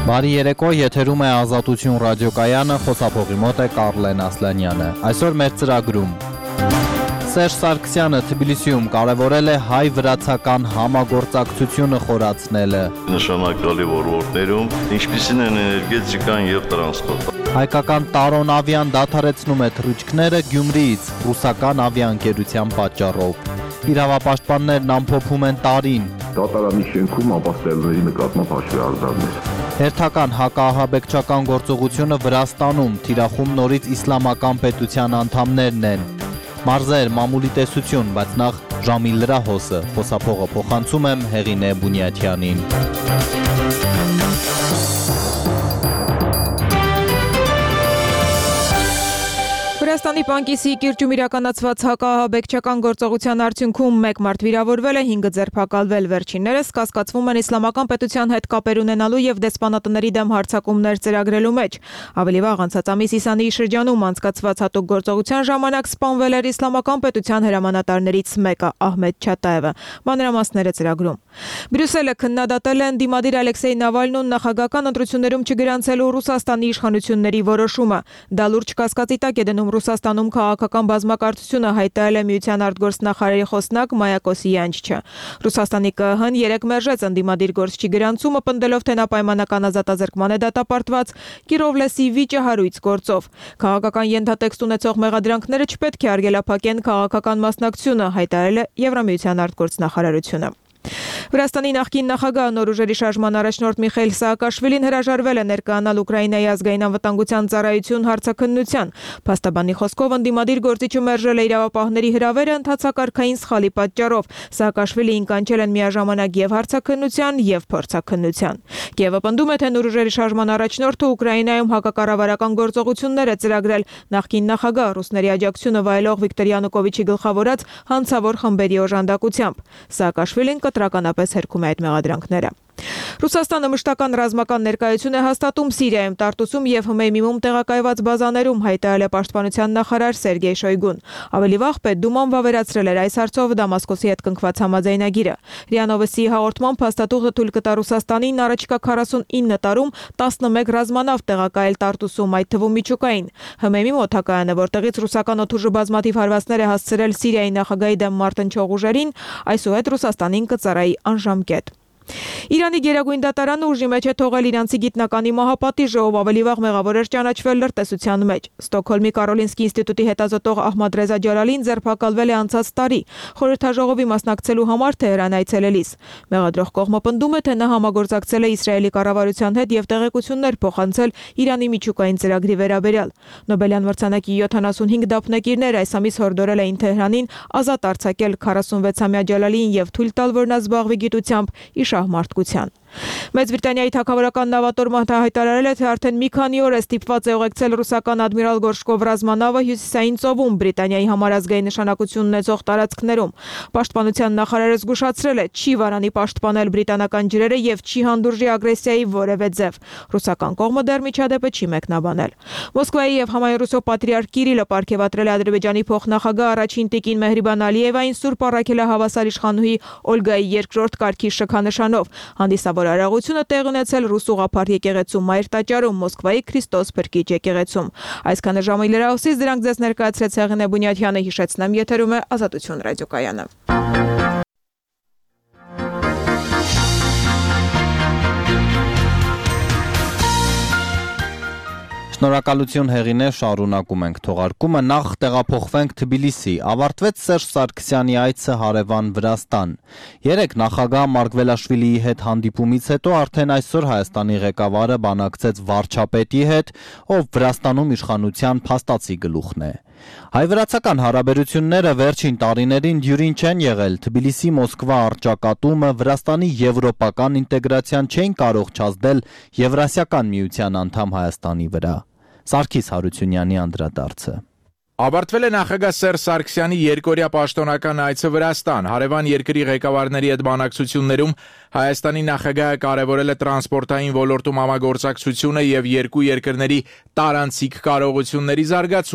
Բարի երեկո, եթերում է Ազատություն ռադիոկայանը, խոսափողի մոտ է Կարլեն Ասլանյանը։ Այսօր մեր ծրագրում Սերժ Սարգսյանը Թբիլիսիում կարևորել է հայ-վրացական համագործակցությունը խորացնելը։ Նշանակալի ոլորտներում, ինչպիսին են էներգետիկան եւ տրանսպորտը։ Հայկական Տարոն ավիան դադարեցնում է թռիչքները Գյումրիից ռուսական ավիաընկերության պատճառով։ Իրավապաշտպաններն ամփոփում են տարին։ Դատարանի շենքում ապաստելների նկատմամբ հաշվի առդարներ։ Հերթական հակաահաբեկչական գործողությունը Վրաստանում, թիրախում նորից իսլամական պետության անդամներն են։ Մարզեր, մամուլի տեսություն, բայց նախ ժամի լրահոսը, խոսափողը փոխանցում եմ Հեղինե Բունյաթյանին։ Վրաստանի Պանկիսի կիրճում իրականացված հակաահաբեկչական գործողության արդյունքում 1 մարդ վիրավորվել է, 5 ձերբակալվել, վերջիններս կասկածվում են իսլամական պետության հետ կապեր ունենալու եւ դեսպանատների դեմ հարձակումներ ծրագրելու մեջ։ Ավելի վաղ անցած ամիս Իսանիի շրջանում անցկացված հատուկ գործողության ժամանակ սպանվել էր իսլամական պետության հրամանատարներից մեկը Ահմեդ Չատաևը։ Մանրամասները ծրագրում։ Բրյուսելը քննադատել է ընդդիմադիր Ալեքսեյ Նավալնուն նախագահական ընտրություններում չգրանցելու Ռուսաստանի իշխանությունների որոշումը։ Դա լուրջ կասկածի տակ է դնում Ռուսաստանում քաղաքական բազմակարծությունը, հայտարարել է Միության արտգործնախարարի խոսնակ Մայա Կոսյանչը։ Ռուսաստանի ԿԸՀ-ն 3 մերժեց ընդդիմադիր գործչի գրանցումը, պնդելով, թե նա պայմանական ազատազրկման է դատապարտված Կիրովլեսի վիճահարույց գործով։ Քաղաքական ենթատեքստ ունեցող մեղադրանքները չպետք է արգելափակեն քաղաքական մասնակցությունը, հայտարարել է Եվրամիության արտգործնախարարությունը։ Վրաստանի նախկին նախագահ նոր ուժերի շարժման առաջնորդ Միխայիլ Սաակաշվիլին հրաժարվել է ներկայանալ Ուկրաինայի ազգային անվտանգության ծառայություն հարցաքննության։ Փաստաբանի խոսքով ընդդիմադիր գործիչը մերժել է իրավապահների հրավերը ընդհանցակարգային սխալի պատճառով։ Սաակաշվիլիին կանչել են միաժամանակ եւ հարցաքննության եւ փորձաքննության։ Կիևը պնդում է, թե նոր ուժերի շարժման առաջնորդը Ուկրաինայում հակակառավարական գործողություններ է ծրագրել նախկին նախագահ ռուսների աջակցությունը վայելող Վիկտոր Յանուկովիչի գլխավորած հանցավոր խմբերի օժանդակությամբ։ Սաակաշվիլին կտրականապես հերքում է այդ մեղադրանքները։ Ռուսաստանը մշտական ռազմական ներկայություն է հաստատում Սիրիայում, Տարտուսում եւ Հմեյմիմում տեղակայված բազաներում, հայտարարել է պաշտպանության նախարար Սերգեյ Շոյգուն։ Ավելի վաղ Պետդուման վավերացրել էր այս հարցով Դամասկոսի հետ կնքված համաձայնագիրը։ ՌԻԱ Նովոստիի հաղորդմամբ հաստատողը թույլ կտա Ռուսաստանին առաջիկա 49 տարում 11 ռազմանավ տեղակայել Տարտուսում, այդ թվում միջուկային։ Հմեյմիմ օդակայանը, որտեղից ռուսական օդուժը բազմաթիվ հարվածներ է հասցրել Սիրիայի նախագահի դեմ մարտնչող ուժերին, այսուհետ Ռուսաստանին կծառայի անժամկետ։ Իրանի գերագույն դատարանը ուժի մեջ է թողել իրանցի գիտնականի մահապատիժը, ով ավելի վաղ մեղավոր էր ճանաչվել լրտեսության մեջ։ Ստոկհոլմի Կարոլինսկի ինստիտուտի հետազոտող Ահմադ Ռեզա Ջալալին ձերբակալվել է անցած տարի խորհրդաժողովի մասնակցելու համար Թեհրան այցելելիս։ Մեղադրող կողմը պնդում է, թե նա համագործակցել է Իսրայելի կառավարության հետ եւ տեղեկություններ փոխանցել Իրանի միջուկային ծրագրի վերաբերյալ։ Նոբելյան մրցանակի 75 դափնեկիրներ այս ամիս հորդորել էին Թեհրանին ազատ արձակել 46-ամյա Ջալալիին եւ թույլ տալ, որ նա զբաղվի գիտությամբ մարդկության։ Մեծ Բրիտանիայի թագավորական նավատորմը հայտարարել է, թե արդեն մի քանի օր է ստիպված է ուղեկցել ռուսական ադմիրալ Գորշկով ռազմանավը հյուսիսային ծովում Բրիտանիայի համարազգային նշանակություն ունեցող տարածքներում։ Պաշտպանության նախարարը զգուշացրել է, չի վարանի պաշտպանել բրիտանական ջրերը եւ չի հանդուրժի ագրեսիայի որևէ ձև։ Ռուսական կողմը դեռ միջադեպը չի մեկնաբանել։ Մոսկվայի եւ համայնքրուսով պատրիարք Կիրիլը պարգևատրել է Ադրբեջանի փոխնախագահ առաջին տիկին Մեհրիբան Ալիևային Սուրբ առաքելահավասար իշխանուհի Օլգայի երկրորդ կարգի շքանշանով։ Հանդիսավոր արարողությունը տեղ ունեցել ռուս ուղղափառ եկեղեցու Մայր տաճարում Մոսկվայի Քրիստոս Փրկիչ եկեղեցում։ Այսքանը ժամի լրահոսից դրանք ձեզ ներկայացրեց Հեղինե Բունյաթյանը, հիշեցնեմ, եթերում է Ազատություն ռադիոկայանը։ Շնորհակալություն Հեղինե, շարունակում ենք թողարկումը, նախ տեղափոխվենք Թբիլիսի, ավարտվեց Սերժ Սարգսյանի այցը հարևան Վրաստան։ Երեկ նախագահ Մարգվելաշվիլիի հետ հանդիպումից հետո արդեն այսօր Հայաստանի ղեկավարը բանակցեց վարչապետի հետ, ով Վրաստանում իշխանության փաստացի գլուխն է։ Հայ-վրացական հարաբերությունները վերջին տարիներին դյուրին չեն եղել, Թբիլիսի-Մոսկվա առճակատումը Վրաստանի եվրոպական ինտեգրացիան չէին կարող չազդել Եվրասիական միության անդամ Հայաստանի վրա։ Սարգիս Հարությունյանի անդրադարձը։ Ավարտվել է նախագահ Սերժ Սարգսյանի երկօրյա պաշտոնական այցը Վրաստան։ Հարևան երկրի ղեկավարների հետ բանակցություններում Հայաստանի նախագահը կարևորել է տրանսպորտային ոլորտում համագործակցությունը եւ երկու երկրների տարանցիկ կարողությունների զարգացումը։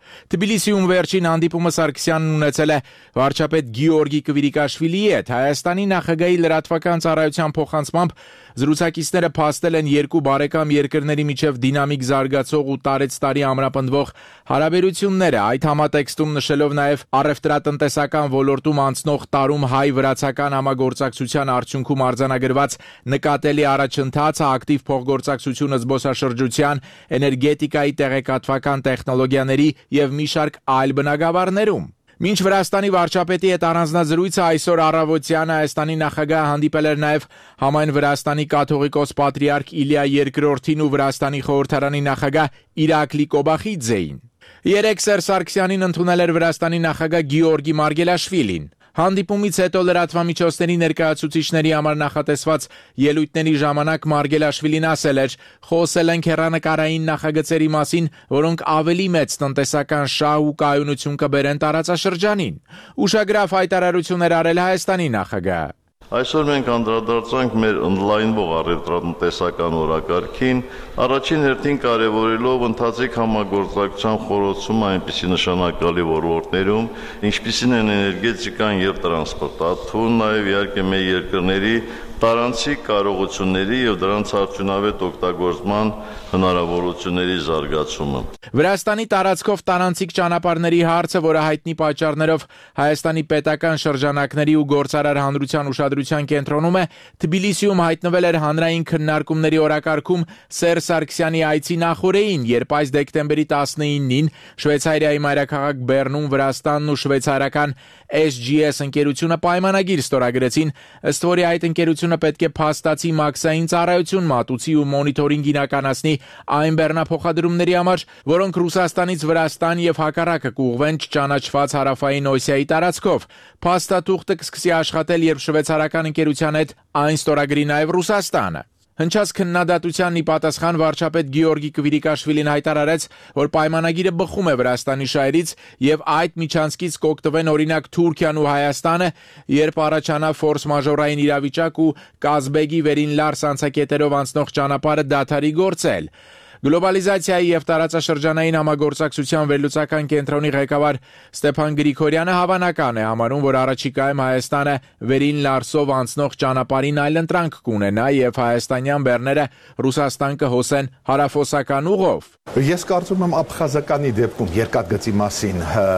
Թբիլիսիում վերջին հանդիպումը Սարգսյանն ունեցել է վարչապետ Գեորգի Կվիրիկաշվիլիի հետ։ Հայաստանի նախագահի լրատվական ծառայության փոխանցմամբ զրուցակիցները փաստել են երկու բարեկամ երկրների միջև դինամիկ զարգացող ու տարեցտարի ամրապնդվող հարաբերությունները, այդ համատեքստում նշելով նաև առևտրատնտեսական ոլորտում անցնող տարում հայ-վրացական համագործակցության արդյունքում արձանագրված նկատելի առաջընթացը, ակտիվ փոխգործակցությունը զբոսաշրջության, էներգետիկայի, տեղեկատվական տեխնոլոգիաների եւ մի շարք այլ բնագավառներում։ Մինչ Վրաստանի վարչապետի հետ առանձնազրույցը այսօր առավոտյան Հայաստանի նախագահը հանդիպել էր նաև համայն Վրաստանի կաթողիկոս պատրիարք Իլիա II-ին ու Վրաստանի խորհրդարանի նախագահ Իրակլի Կոբախիձեին։ Երեկ Սերժ Սարգսյանին ընդունել էր Վրաստանի նախագահ Գեորգի Մարգելաշվիլին։ Հանդիպումից հետո լրատվամիջոցների ներկայացուցիչների համար նախատեսված ելույթների ժամանակ Մարգելաշվիլին ասել էր. «Խոսել ենք հեռանկարային նախագծերի մասին, որոնք ավելի մեծ տնտեսական շահ ու կայունություն կբերեն տարածաշրջանին»։ Ուշագրավ հայտարարություններ արել Հայաստանի նախագահը։ Այսօր մենք անդրադարձանք մեր ընդլայնվող առևտրատնտեսական օրակարգին, առաջին հերթին կարևորելով ընթացիկ համագործակցության խորհրդումը այնպիսի նշանակալի ոլորտներում, ինչպիսին են էներգետիկան եւ տրանսպորտը, նաեւ իհարկե մեր երկրների տարանցիկ կարողությունների եւ դրանց արդյունավետ օգտագործման հնարավորությունների զարգացումը։ Վրաստանի տարածքով տարանցիկ ճանապարհների հարցը, որը հայտնի պատճառներով Հայաստանի պետական շրջանակների ու գործարար հանրության ուշադրության կենտրոնում է, Թբիլիսիում հայտնվել էր հանրային քննարկումների օրակարգում Սերժ Սարգսյանի այցի նախօրեին, երբ այս դեկտեմբերի 19-ին Շվեյցարիայի մայրաքաղաք Բեռնում Վրաստանն ու շվեյցարական SGS ընկերությունը պայմանագիր ստորագրեցին, ըստ որի այդ ընկերությունը պետք է փաստացի մաքսային ծառայություն մատուցի ու մոնիթորինգ իրականացնի այն բեռնափոխադրումների համար, որոնք Ռուսաստանից Վրաստան եւ հակառակը կուղղվեն չճանաչված հարավային Օսիայի տարածքով։ Փաստաթուղթը կսկսի աշխատել, երբ շվեյցարական ընկերության հետ այն ստորագրի նաեւ Ռուսաստանը։ Հնչած քննադատությանն ի պատասխան վարչապետ Գեորգի Կվիրիկաշվիլին հայտարարեց, որ պայմանագիրը բխում է Վրաստանի շահերից եւ այդ միջանցքից կօգտվեն օրինակ Թուրքիան ու Հայաստանը, երբ առաջանա ֆորս մաժորային իրավիճակ ու Կազբեգի վերին Լարս անցակետերով անցնող ճանապարհը դադարի գործել։ Գլոբալիզացիայի եւ տարածաշրջանային համագործակցության վերլուծական կենտրոնի ղեկավար Ստեփան Գրիգորյանը հավանական է համարում, որ առաջիկայում Հայաստանը վերին Լարսով անցնող ճանապարհին այլընտրանք կունենա եւ հայաստանյան բեռները Ռուսաստան կհոսեն հարավոսական ուղով։ Ես կարծում եմ Աբխազականի դեպքում երկաթգծի մասին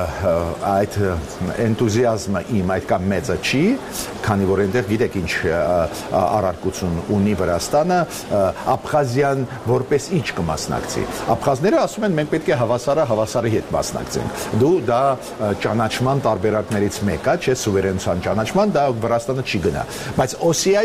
այդ էնտուզիազմը իմ այդքան մեծը չի, քանի որ այնտեղ գիտեք ինչ առարկություն ունի Վրաստանը, Աբխազիան որպես ինչ կմասնակցի։ Աբխազները ասում են մենք պետք է հավասարի հետ մասնակցենք։ Դու դա ճանաչման տարբերակներից մեկը, չէ, սուվերենության ճանաչման, դա Վրաստանը չի գնա։ Բայց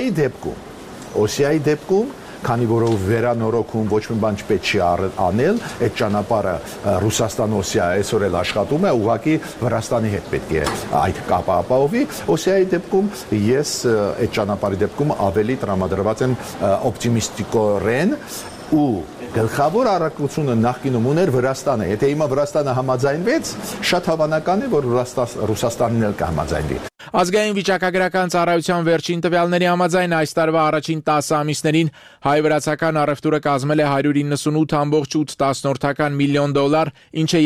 Օսիայի դեպքում քանի որով վերանորոգում ոչ մի բան չպետք չի անել, այդ ճանապարհը Ռուսաստան-Օսիա այսօր էլ աշխատում է, ուղղակի Վրաստանի հետ պետք է այդ կապը ապահովի։ Օսիայի դեպքում ես այդ ճանապարհի դեպքում ավելի տրամադրված եմ օպտիմիստիկորեն ու գլխավոր առաքությունը նախկինում ուներ Վրաստանը։ Եթե հիմա Վրաստանը համաձայնվեց, շատ հավանական է, որ Ռուսաստանն էլ կհամաձայնվի։ Ազգային վիճակագրական ծառայության վերջին տվյալների համաձայն այս տարվա առաջին 10 ամիսներին հայ-վրացական առևտուրը կազմել է 198.8 միլիոն դոլար, ինչը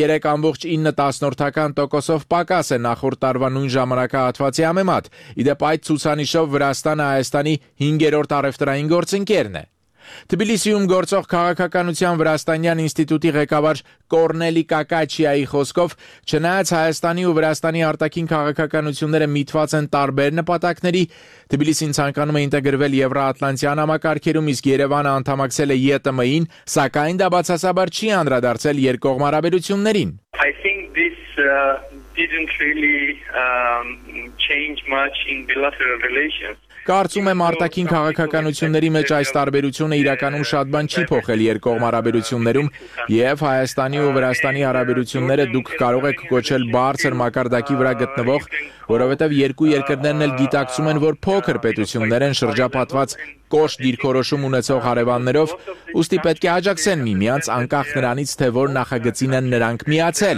3.9% պակաս է նախորդ տարվա նույն ժամանակահատվածի համեմատ։ Իդեպ այդ ցուցանիշով Վրաստանը Հայաստանի 5-րդ առևտրային գործընկերն է։ Թբիլիսիում գործող քաղաքականության Վրաստանյան ինստիտուտի ղեկավար Կորնելի Կակաչիայի խոսքով, չնայած Հայաստանի ու Վրաստանի արտաքին քաղաքականությունները միտված են տարբեր նպատակների, Թբիլիսին ցանկանում է ինտեգրվել Եվրոատլանտյան համակարգերում, իսկ Երևանը անդամակցել է ԵՏՄ-ին, սակայն դա բացասաբար չի անդրադարձել երկկողմ հարաբերություններին։ I think this didn't really change much in bilateral relations. Կարծում եմ արտաքին քաղաքականությունների մեջ այս տարբերությունը իրականում շատ բան չի փոխել երկկողմ հարաբերություններում եւ Հայաստանի ու Վրաստանի հարաբերությունները դուք կարող եք կոչել բարձր մակարդակի վրա գտնվող, որովհետեւ երկու երկրներն էլ գիտակցում են, որ փոքր պետություններ են շրջապատված կոշտ դիրքորոշում ունեցող հարևաններով, ուստի պետք է աջակցեն միմյանց անկախ նրանից, թե որ նախագծին են նրանք միացել։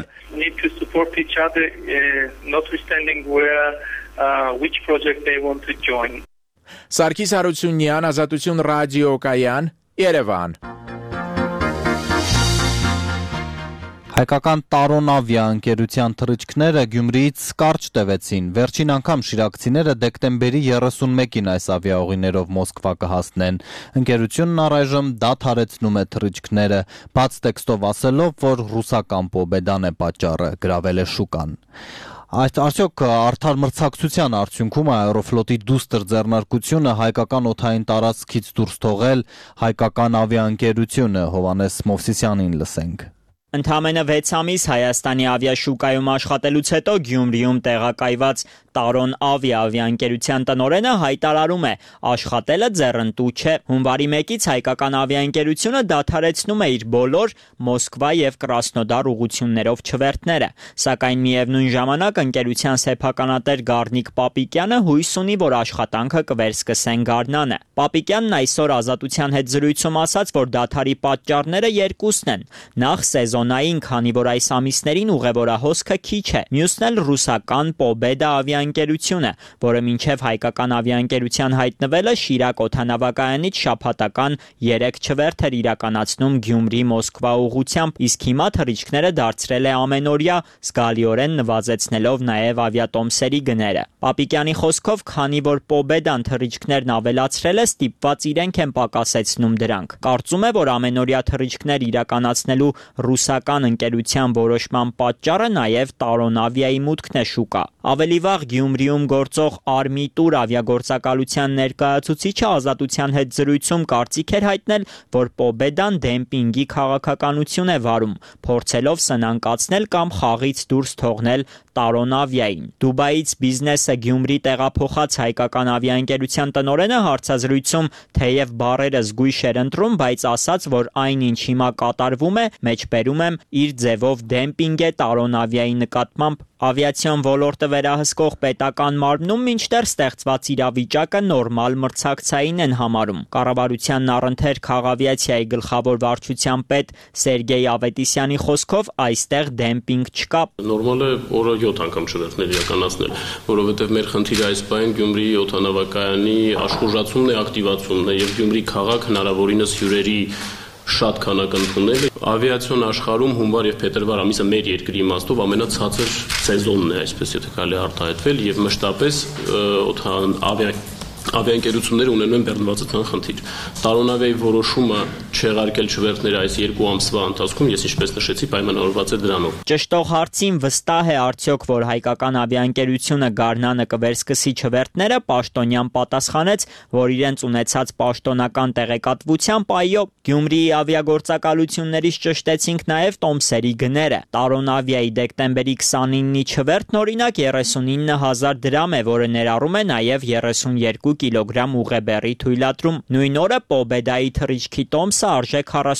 Which project they want to join. Սարգիս Հարությունյան, Ազատություն ռադիոկայան, Երևան։ Հայկական Տարոն ավիաընկերության թռիչքները Գյումրիից կարճ տևեցին։ Վերջին անգամ շիրակցիները դեկտեմբերի 31-ին այս ավիաուղիներով Մոսկվա կհասնեն։ Ընկերությունն առայժմ դադարեցնում է թռիչքները, բաց տեքստով ասելով, որ ռուսական Պոբեդան է պատճառը, գրավել է շուկան։ Արդյոք արդար մրցակցության արդյունքում Aeroflot-ի դուստր ձեռնարկությունը հայկական օդային տարածքից դուրս թողել հայկական ավիաընկերությունը, Հովհաննես Մովսիսյանին լսենք։ Ընդամենը 6 ամիս Հայաստանի ավիաշուկայում աշխատելուց հետո Գյումրիում տեղակայված Տարոն ավիաընկերության տնօրենը հայտարարում է, աշխատելը ձեռնտու չէ։ Հունվարի 1-ից հայկական ավիաընկերությունը դադարեցնում է իր բոլոր Մոսկվա եւ Կրասնոդար ուղղություններով չվերթները, սակայն միևնույն ժամանակ ընկերության սեփականատեր Գառնիկ Պապիկյանը հույս ունի, որ աշխատանքը կվերսկսեն գարնանը։ Պապիկյանն այսօր Ազատության հետ զրույցում ասաց, որ դադարի պատճառները երկուսն են։ Նախ սեզոնային, քանի որ այս ամիսներին ուղևորահոսքը քիչ է։ Մյուսն էլ ռուսական Պոբեդա ավիաընկերությունը, որը մինչև հայկական ավիաընկերության հայտնվելը Շիրակ օդանավակայանից շաբաթական 3 չվերթ էր իրականացնում Գյումրի-Մոսկվա ուղղությամբ, իսկ հիմա թռիչքները դարձրել է ամենօրյա, զգալիորեն նվազեցնելով նաև ավիատոմսերի գները։ Պապիկյանի խոսքով, քանի որ Պոբեդան թռիչքներն ավելացրել է, ստիպված իրենք են պակասեցնում դրանք։ Կարծում է, որ ամենօրյա թռիչքներ իրականացնելու ռուսական ընկերության որոշման պատճառը նաև Տարոն ավիայի մուտքն է շուկա։ Ավելի վաղ Գյումրիում գործող Արմիտուր ավիագործակալության ներկայացուցիչը Ազատության հետ զրույցում կարծիք էր հայտնել, որ Պոբեդան դեմպինգի քաղաքականություն է վարում, փորձելով սնանկացնել կամ խաղից դուրս թողնել Տարոն ավիային։ Դուբայից բիզնեսը Գյումրի տեղափոխած հայկական ավիաընկերության տնօրենը հարցազրույցում թեև բառերը զգույշ էր ընտրում, բայց ասաց, որ այն, ինչ հիմա կատարվում է, մեջբերում եմ, իր ձևով դեմպինգ է Տարոն ավիայի նկատմամբ։ Ավիացիոն ոլորտը վերահսկող պետական մարմնում մինչդեռ ստեղծված իրավիճակը նորմալ մրցակցային են համարում։ Կառավարության առընթեր քաղավիացիայի գլխավոր վարչության պետ Սերգեյ Ավետիսյանի խոսքով այստեղ դեմպինգ չկա։ Նորմալ է օրը 7 անգամ չվերթներ իրականացնել, որովհետև մեր խնդիրը այս պահին Գյումրիի օդանավակայանի աշխուժացումն է, ակտիվացումն է եւ Գյումրի քաղաք հնարավորինս հյուրերի շատ քանակ ընդունել։ Ավիացիոն աշխարհում հունվար եւ փետրվար ամիսը մեր երկրի իմաստով ամենացածր սեզոնն է, այսպես եթե կարելի արտահայտվել, եւ մշտապես ավիաընկերությունները ունենում են բեռնվածության խնդիր։ Տարոն ավիայի որոշումը չեղարկել չվերթները այս 2 ամսվա ընթացքում, ես ինչպես նշեցի, պայմանավորված է դրանով։ Ճշտող հարցին վստահ է արդյոք, որ հայկական ավիաընկերությունը գարնանը կվերսկսի չվերթները, Պաշտոնյան պատասխանեց, որ իրենց ունեցած պաշտոնական տեղեկատվությամբ այո, Գյումրիի ավիագործակալություններից ճշտեցինք նաև տոմսերի գները։ Տարոն ավիայի դեկտեմբերի 29-ի չվերթն օրինակ 39,000 դրամ է, որը ներառում է նաև 32 կիլոգրամ ուղեբեռի թույլատրում։ Նույն օրը Պոբեդայի թռիչքի տոմսը արժե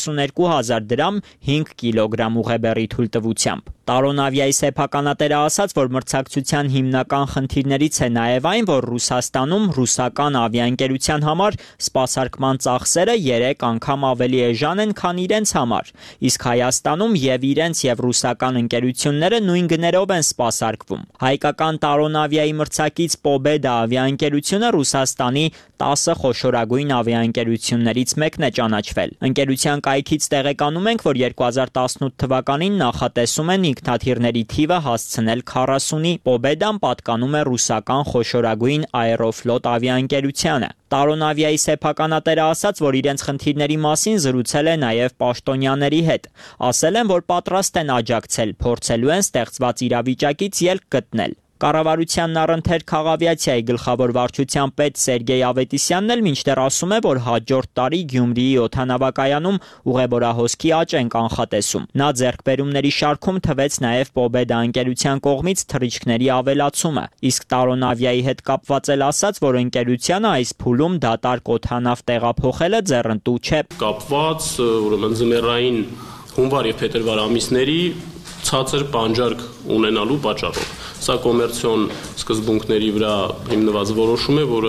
42,000 դրամ 5 կիլոգրամ ուղեբեռի թույլտվությամբ։ Տարոն ավիայի սեփականատերը ասաց, որ մրցակցության հիմնական խնդիրներից է նաև այն, որ Ռուսաստանում ռուսական ավիաընկերության համար սպասարկման ծախսերը 3 անգամ ավելի էժան են, քան իրենց համար, իսկ Հայաստանում եւ իրենց եւ ռուսական ընկերությունները նույն գներով են սպասարկվում։ Հայկական Տարոն ավիայի մրցակից Պոբեդա ավիաընկերությունը Ռուսաստանի 10 խոշորագույն ավիաընկերություններից մեկն է ճանաչվել։ Ընկերության կայքից տեղեկանում ենք, որ 2018 թվականին նախատեսում են ինքնաթիռների թիվը հասցնել 40-ի։ Պոբեդան պատկանում է ռուսական խոշորագույն Aeroflot ավիաընկերությանը։ Տարոն ավիայի սեփականատերը ասաց, որ իրենց խնդիրների մասին զրուցել է նաև պաշտոնյաների հետ։ Ասել են, որ պատրաստ են աջակցել, փորձելու են ստեղծված իրավիճակից ելք գտնել։ Կառավարությանն առընթեր քաղավիացիայի գլխավոր վարչության պետ Սերգեյ Ավետիսյանն էլ մինչդեռ ասում է, որ հաջորդ տարի Գյումրիի օդանավակայանում ուղևորահոսքի աճ են կանխատեսում։ Նա ձեռքբերումների շարքում թվեց նաև Պոբեդա ընկերության կողմից թռիչքների ավելացումը, իսկ Տարոն ավիայի հետ կապված էլ ասաց, որ ընկերությանը այս փուլում դատարկ օդանավ տեղափոխելը ձեռնտու չէ։ Կապված ուրեմն ձմեռային հունվար եւ փետրվար ամիսների ցածր պանջարկ ունենալու պատճառով։ Սա կոմերցիոն սկզբունքների վրա հիմնված որոշում է, որը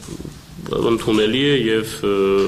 ընդունելի է եւ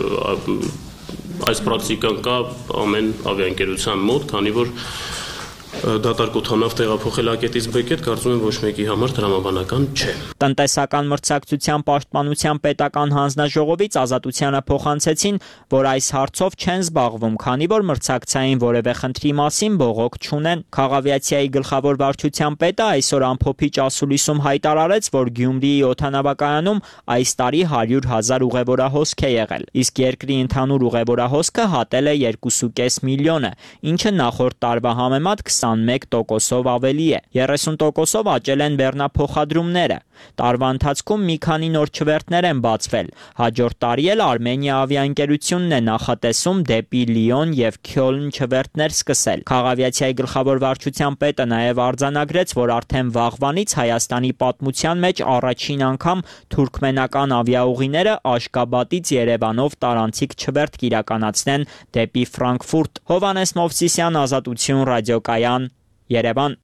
այս պրակտիկան կա ամեն ավիաընկերության մոտ, քանի որ դատարկ օդանավ տեղափոխել ակետից բեկետ, կարծում եմ ոչ մեկի համար տրամաբանական չէ։ Տնտեսական մրցակցության պաշտպանության պետական հանձնաժողովից Ազատությանը փոխանցեցին, որ այս հարցով չեն զբաղվում, քանի որ մրցակցային որևէ խնդրի մասին բողոք չունեն։ Խաղավիացիայի գլխավոր վարչության պետը այսօր ամփոփիչ ասուլիսում հայտարարեց, որ Գյումրիի օդանավակայանում այս տարի 100,000 ուղևորահոսք է եղել, իսկ երկրի ընդհանուր ուղևորահոսքը հատել է 2.5 միլիոնը, ինչը նախորդ տարվա համեմատ 21%-ով ավելի է։ 30%-ով աճել են բեռնափոխադրումները։ Տարվա ընթացքում մի քանի նոր չվերթներ են բացվել։ Հաջորդ տարի էլ Արմենիա ավիաընկերությունն է նախատեսում դեպի Լիոն եւ Քյոլն չվերթներ սկսել։ Խաղավիացիայի գլխավոր վարչության պետը նաև արձանագրեց, որ արդեն վաղվանից Հայաստանի պատմության մեջ առաջին անգամ թուրքմենական ավիաուղիները Աշկաբադից Երևանով տարանցիկ չվերթ կիրականացնեն դեպի Ֆրանկֆուրտ։ Հովհաննես Մովսիսյան, Ազատություն, ռադիոկայան, Երևան։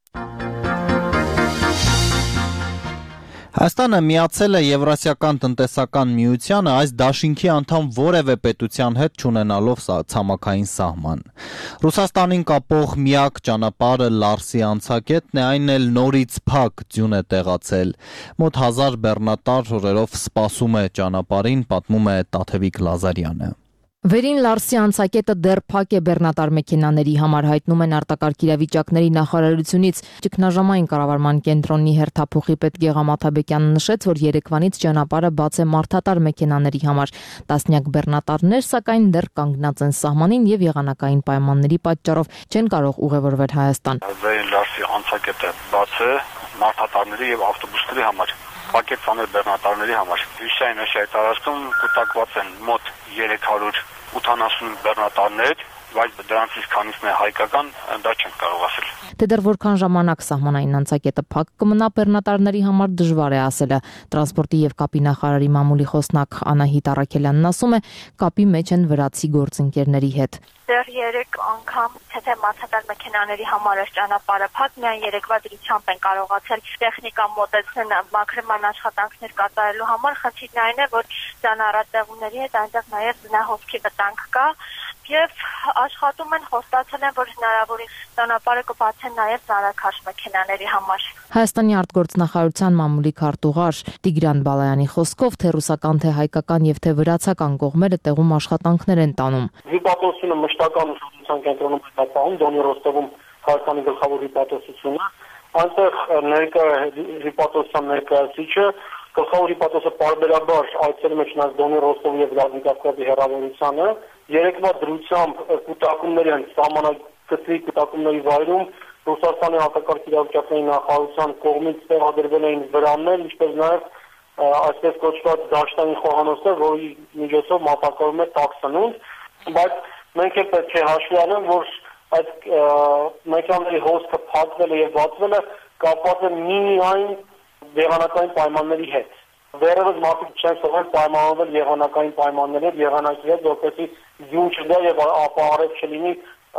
Հայաստանը միացել է Եվրասիական տնտեսական միությանը այս դաշինքի անդամ որևէ պետության հետ չունենալով ցամաքային սահման։ Ռուսաստանին կապող միակ ճանապարհը Լարսի անցակետն է, այն էլ նորից փակ ձյուն է տեղացել։ Մոտ 1000 բեռնատար օրերով սպասում է ճանապարհին, պատմում է Տաթևիկ Լազարյանը։ Վերին Լարսի անցակետը դեռ փակ է բեռնատար մեքենաների համար, հայտնում են արտակարգ իրավիճակների նախարարությունից։ Ճգնաժամային կառավարման կենտրոնի հերթափոխի պետ Գեգամ Աթաբեկյանը նշեց, որ երեկվանից ճանապարհը բաց է մարդատար մեքենաների համար։ Տասնյակ բեռնատարներ, սակայն դեռ կանգնած են սահմանին եւ եղանակային պայմանների պատճառով չեն կարող ուղևորվել Հայաստան։ Վերին Լարսի անցակետը բաց է մարդատարների եւ ավտոբուսների համար։ Փակ է ցաներ բեռնատարների համար։ Հյուսային Ասիայի տարածքում կուտակված են մոտ 380 բեռնատարներ, բայց դրանցից քանիսն է հայկական, դա չենք կարող ասել։ Թե դեռ որքան ժամանակ սահմանային անցակետը փակ կմնա բեռնատարների համար դժվար է ասելը։ Տրանսպորտի եւ կապի նախարարի մամուլի խոսնակ Անահիտ Առաքելյանն ասում է, կապի մեջ են վրացի գործընկերների հետ։ Դեռ 3 անգամ թե մարդատար մեքենաների համար է ճանապարհը փակ, միայն երեկվա դրությամբ են կարողացել տեխնիկա մոտեցնել մաքրման աշխատանքներ կատարելու համար։ Խնդիրն այն է, որ ճանապարհատեղումների հետ այնտեղ նաև զնահոսքի վտանգ կա եւ աշխատում են, խոստացել են, որ հնարավորին ճանապարհը կբացեն նաև ծառաքաշ մեքենաների համար։ Հայաստանի արտգործնախարարության մամուլի քարտուղար Տիգրան Բալայանի խոսքով թե ռուսական, թե հայկական եւ թե վրացական կողմերը տեղում աշխատանքներ են տանում։ Հիպատոսությունը մշտական ուսումնական կենտրոնում է պահում, Դոնի Ռոստովում Հայաստանի գլխավոր հիպատոսությունը, այնտեղ ներկա հիպատոսության ներկայացիչը գլխավոր հիպատոսը պարբերաբար այցելում է չնայած Դոնի Ռոստովի եւ Վլադիկավկազի հեռավորությանը, երեկվա դրությամբ կուտակումներ են սահմանակցի կուտակումների վայրում Ռուսաստանի արտակարգ իրավիճակների նախարարության կողմից տեղադրվել էին վրաններ, ինչպես նաև այսպես կոչված դաշտային խոհանոցներ, որի միջոցով մատակարարում է տաքսանունց, բայց մենք էլ պետք է հաշվի առնենք, որ այդ մեքենաների հոսքը փակվելը եւ բացվելը կապված է միայն եղանակային պայմանների հետ։ Վերևս մարդիկ չեն սովորել պայմանավորվել եղանակային պայմաններով, եղանակի հետ, որպեսզի ձյուն չգա եւ ապա արև չլինի,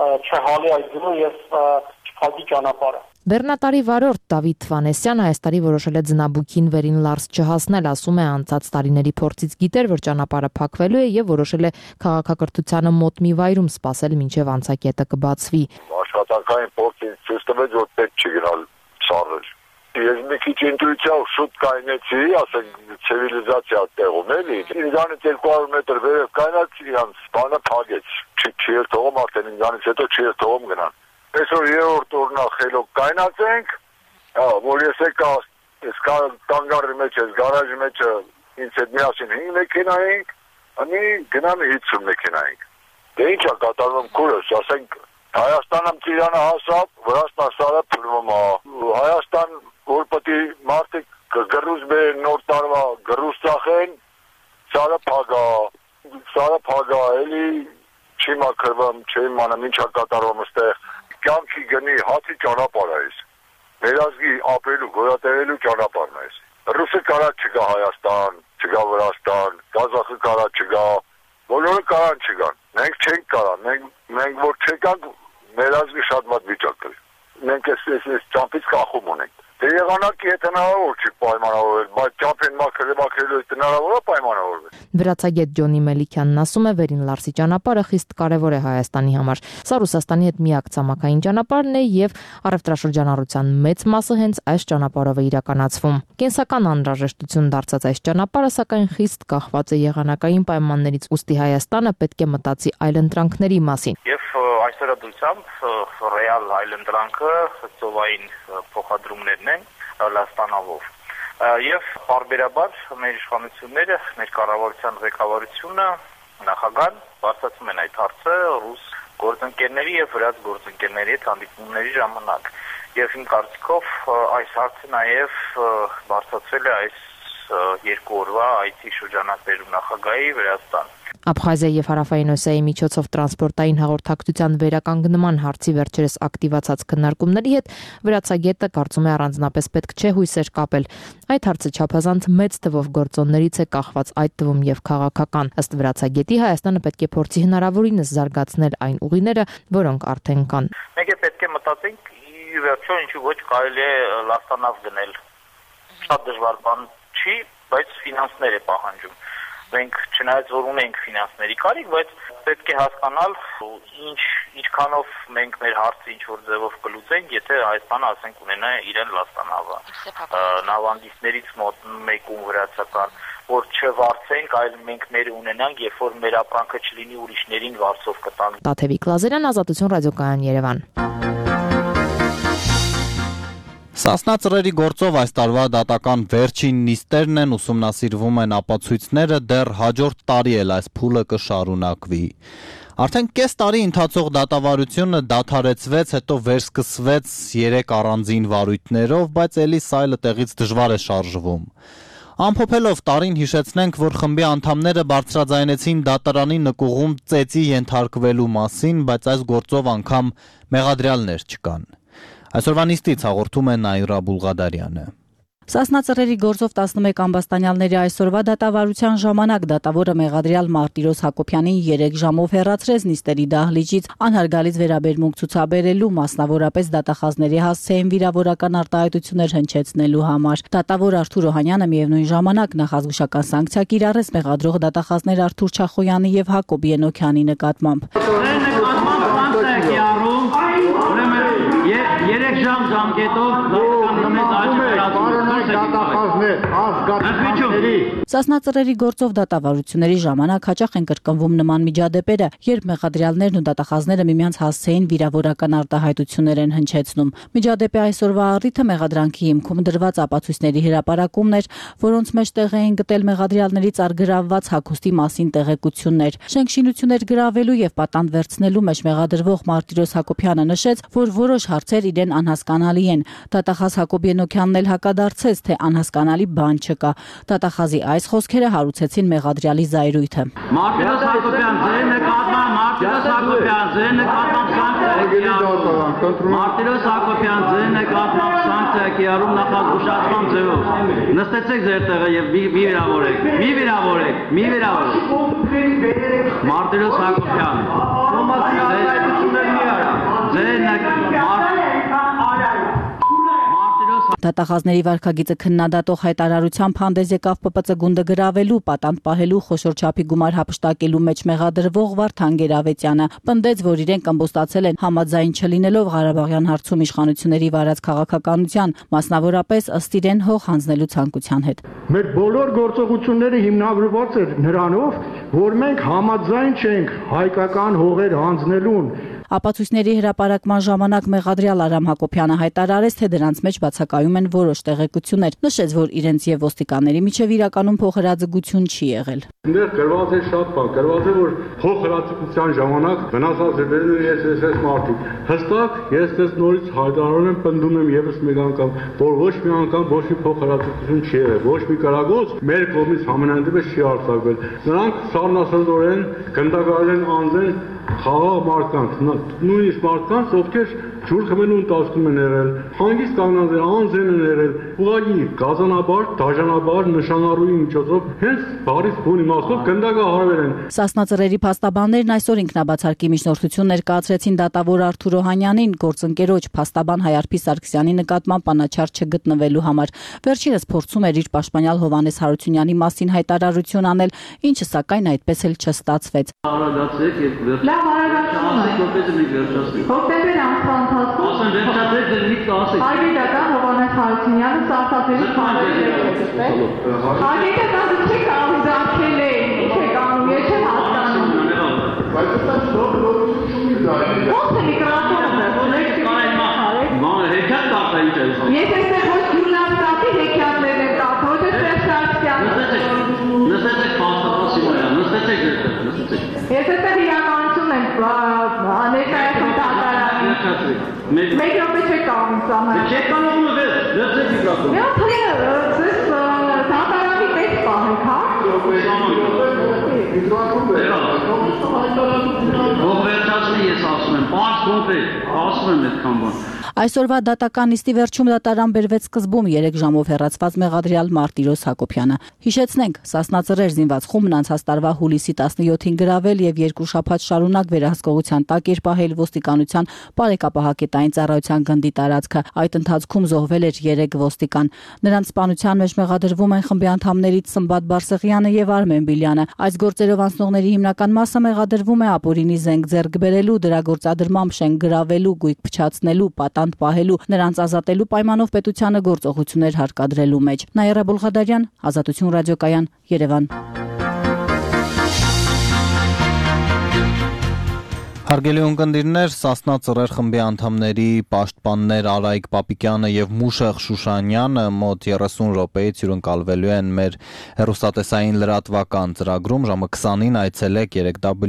չհալի այդ ձյունը եւ չփակի ճանապարհը։ Բեռնատարի վարորդ Դավիթ Վանեսյանը այս տարի որոշել է ձնաբուքին Վերին Լարս չհասնել, ասում է անցած տարիների փորձից գիտեր, որ ճանապարհը փակվելու է եւ որոշել է քաղաքակրթությանը մոտ մի վայրում սպասել մինչեւ անցակետը կբացվի։ Աշխատանքային փորձից ցույց տվեց, որ պետք չի գնալ սարեր։ Ես մի քիչ ինտուիցիայով շուտ կայնեցի, ասենք ցիվիլիզացիա տեղում էլի։ Ինձանից 200 մետր վերև կայնած իրանց բանը փակեց։ Չի թողում արդեն ինձանից հետո չի թողում գնան։ Այսօր երրորդ օրն խելոք կայնացենք, որ ես եկա այս կանգարի մեջ, այս գարաժի մեջ ինձ հետ միասին 5 մեքենա ենք, անի գնամ 50 մեքենա ենք։ Դե ի՞նչ է կատարվում քուրս, ասենք Հայաստանը Ծիրանը հասավ, Վրաստան սարը փլվում է։ Հայաստան որ պետք է մարդիկ գրուզ բերեն նոր տարվա գրուզ ծախեն, սարը փագա, էլի չի մաքրվում, չի մանամ ինչա կատարվում այստեղ։ Կյանքի գնի հացի ճանապարհ է այս։ Մեր ազգի ապրելու, գոյատևելու ճանապարհն է այս։ Ռուսը կարա չգա Հայաստան, չգա Վրաստան, Կազախը կարա չգա, բոլորը կարան չգան։ Մենք չենք կարա, մենք որ չեկանք, մեր ազգի շատ մատ վիճակ կլինի։ Մենք այս ճամփից կախում ունենք։ Դե Եղանակի հետ հնարավոր չի պայմանավորվել, բայց ճամփեն մաքրելու հետ հնարավոր է պայմանավորվել։ Վրացագետ Ջոնի Մելիքյանն ասում է, Վերին Լարսի ճանապարհը խիստ կարևոր է Հայաստանի համար։ Սա Ռուսաստանի հետ միակ ցամաքային ճանապարհն է եւ առևտրաշրջանառության մեծ մասը հենց այս ճանապարհով է իրականացվում։ Կենսական անհրաժեշտություն դարձած այս ճանապարհը սակայն խիստ կախված է եղանակային պայմաններից, ուստի Հայաստանը պետք է մտածի այլընտրանքների մասին։ Եվ այսօր դրությամբ ռեալ այլընտրանքը ծովային փոխադրումներն են Լաստանավով։ Եվ բարբերաբար մեր իշխանությունները, մեր կառավարության ղեկավարությունը, նախագահան բարձրացում են այդ հարցը ռուս գործընկերների եւ վրաց գործընկերների հետ հանդիպումների ժամանակ։ Եվ իմ կարծիքով այս հարցը նաեւ բարձրացվել է այս 2 օրվա այցի շրջանակներում նախագահի Վրաստան։ Աբխազիա եւ Հարավային Օսիայի միջոցով տրանսպորտային հաղորդակցության վերականգնման հարցի վերջերս ակտիվացած քննարկումների հետ վրացագետը կարծում է առանձնապես պետք չէ հույսեր կապել։ Այդ հարցը չափազանց մեծ թվով գործոններից է կախված, այդ թվում եւ քաղաքական։ Ըստ վրացագետի Հայաստանը պետք է փորձի հնարավորինս զարգացնել այն ուղիները, որոնք արդեն կան։ Մենք պետք է մտածենք ի վերջո ինչու ոչ կարելի է Լաստանավ գնել։ Շատ դժվար բան չի, բայց ֆինանսներ է պահանջում։ Մենք չնայած որ ունենք ֆինանսների կարիք, բայց պետք է հասկանալ ինչքանով մենք մեր հարցը ինչ որ ձևով կլուծենք, եթե Հայաստանը ասենք ունենա իրեն Լաստանավը։ Նավանդիստներից մոտ մեկում վրացական, որ չվարձենք, այլ մենք մեր ունենանք, երբ որ մեր ապրանքը չլինի ուրիշներին վարձով կտանք։ Տաթևիկ Լազարյան, Ազատություն ռադիոկայան, Երևան։ Սասնա ծռերի գործով այս տարվա դատական վերջին նիստերն են, ուսումնասիրվում են ապացույցները, դեռ հաջորդ տարի էլ այս փուլը կշարունակվի։ Արդեն կես տարի ընթացող դատավարությունը դադարեցվեց, հետո վերսկսվեց 3 առանձին վարույթներով, բայց էլի սայլը տեղից դժվար է շարժվում։ Ամփոփելով տարին հիշեցնենք, որ խմբի անդամները բարձրաձայնեցին դատարանի նկուղում ծեծի ենթարկվելու մասին, բայց այս գործով անգամ մեղադրյալներ չկան։ Այսօրվա նիստից հաղորդում է Նաիրա Բուլղադարյանը։ Սասնա ծռերի գործով 11 ամբաստանյալների այսօրվա դատավարության ժամանակ դատավորը մեղադրյալ Մարտիրոս Հակոբյանին 3 ժամով հեռացրեց նիստերի դահլիճից անհարգալից վերաբերմունք ցուցաբերելու, մասնավորապես դատախազների հասցեին վիրավորական արտահայտություններ հնչեցնելու համար։ Դատավոր Արթուր Օհանյանը միևնույն ժամանակ նախազգուշական սանկցիա կիրառեց մեղադրող դատախազներ Արթուր Չախոյանի եւ Հակոբ Ենոքյանի նկատմամբ։ 3 ժամ ժամկետով Սասնա ծռերի գործով դատավարությունների ժամանակ հաճախ են կրկնվում նման միջադեպերը, երբ մեղադրյալներն ու դատախազները միմյանց հասցեին վիրավորական արտահայտություններ են հնչեցնում։ Միջադեպի այսօրվա առիթը մեղադրանքի հիմքում դրված ապացույցների հրապարակումն էր, որոնց մեջ տեղ էին գտել մեղադրյալներից արգրավված հագուստի մասին տեղեկություններ։ Շենքշինություններ գրավելու եւ պատանդ վերցնելու մեջ մեղադրվող Մարտիրոս Հակոբյանը նշեց, որ որոշ հարցեր իրեն անհասկանալի են։ Դատախազ Հակոբ Ենոքյանն էլ հակադարձեց, թե անհասկանալի բան չկա։ Դատախազի այս խոսքերը հարուցեցին մեղադրյալի զայրույթը։ Մարտիրոս Հակոբյան, ձեր նկատմամբ սանկցիա կիրառում նախազգուշացման ձևով։ Նստեցեք ձեր տեղը եւ մի վիրավորեք։ Մարտիրոս Հակոբյան, Դատախազների վարքագիծը քննադատող հայտարարությամբ հանդես եկավ ՊՊՑ գունդը գրավելու, պատանդ պահելու, խոշոր չափի գումար հափշտակելու մեջ մեղադրվող Վարդան Գերավետյանը պնդեց, որ իրենք կմբոստացել են համաձայն չլինելով Ղարաբաղյան հարցում իշխանությունների վարած քաղաքականության, մասնավորապես ըստ իրեն հող հանձնելու ցանկության հետ։ Մեր բոլոր գործողությունները հիմնավորված էր նրանով, որ մենք համաձայն չենք հայկական հողեր հանձնելուն։ Ապացույցների հրապարակման ժամանակ մեղադրյալ Արամ Հակոբյանը հայտարարեց, թե դրանց մեջ բացակայում են որոշ տեղեկություններ։ Նշեց, որ իրենց եւ ոստիկանների միջև իրականում փոխհրաձգություն չի եղել։ Այնտեղ գրված է շատ բան, գրված է, որ փոխհրաձգության ժամանակ վնասած է բերել ես մարդիկ։ Հստակ ես դες նորից հայտարարում եմ, պնդում եմ եւս մեկ անգամ, որ ոչ մի անգամ ոչ մի փոխհրաձգություն չի եղել, ոչ մի կրագոց մեր կողմից համենայնդեպս չի արձակվել։ Նրանք սառնասրտորեն գնդակարել են անձեն խաղաղ մարդկանց, նույնիսկ մարդկանց, ովքեր ջուր խմելու ընթացքում են եղել, հանգիստ կանգնած են, անձեն են եղել, ուղղակի գազանաբար, դաժանաբար նշանառուի միջոցով հենց բարից բուն իմաստով գնդակահարվել են։ Սասնածռերի փաստաբաններն այսօր ինքնաբացարկի միջնորդություն ներկայացրեցին դատավոր Արթուր Օհանյանին, գործընկերոջ փաստաբան Հայարփի Սարգսյանի նկատմամբ անաչառ չգտնվելու համար։ Վերջինս փորձում էր իր պաշտպանյալ Հովհաննես Հարությունյանի մասին հայտարարություն անել, ինչը սակայն այդպես էլ չստացվեց։ Արագացեք եւ վերջացրեք։ Հոկտեմբեր ամսվա ընթացքում ասեն վերջացեք դեռ մի կասեք։ Արգետական Հովհաննես Հարությունյանը սարսափելի բաներ էր։ Արգետական դուք չեք անդրադարձել ինչ եք անում, ես չեմ հասկանում։ Բայց դա շնորհավորություն դա։ Ո՞նց է միկրոֆոնը, Ման հեքիաթ տակա ինչ է։ Ես այստեղ ոչ գյուլաստատի հեքիաթներ եմ տակա, ոչ այստեղ Սարգսյան։ Նստեցեք փաստաբան Սիմոնյան, նստեցեք դեռ, նստեցեք։ Ես այստեղ իրականություն եմ ներկայացնում դատարանի։ Մեկ րոպե չեք կարող սահման։ Չեք կարող վերցրեք միկրոֆոնը։ Ես ձեզ դատարանի պես պահեք, հա։ Ով վերջացնի ես ասում եմ, 5 կոնկրետ, ասում եմ այդքան բան։ Այսօրվա դատական նիստի վերջում դատարան բերվեց սկզբում 3 ժամով հեռացված մեղադրյալ Մարտիրոս Հակոբյանը։ Հիշեցնենք, Սասնածռեր զինված խումբն անցած տարվա հուլիսի 17-ին գրավել եւ 2 շաբաթ շարունակ վերահսկողության տակ էր պահել ոստիկանության բարեկապահակետային ծառայության գնդի տարածքը։ Այդ ընթացքում զոհվել էր 3 ոստիկան։ Նրանց սպանության մեջ մեղադրվում են խմբի անդամներից Սմբատ Բարսեղյանը եւ Արմեն Բիլյանը։ Այս գործերով անցնողների հիմնական մասը մեղադրվում է ապօրինի զենք ձեռք բերելու, դրա գործադրմամբ շենք գրավելու, գույք փչացնելու, պատանդ պահելու, նրանց ազատելու պայմանով պետությանը գործողություններ հարկադրելու մեջ։ Նաիրա Բուլղադարյան, Ազատություն ռադիոկայան, Երևան։ Հարգելի ունկնդիրներ, Սասնածռեր խմբի անդամների պաշտպաններ Արայիկ Պապիկյանը եւ Մուշեղ Շուշանյանը մոտ 30 րոպեից հյուրընկալվելու են մեր հեռուստատեսային լրատվական ծրագրում ժամը 20-ին այցելեք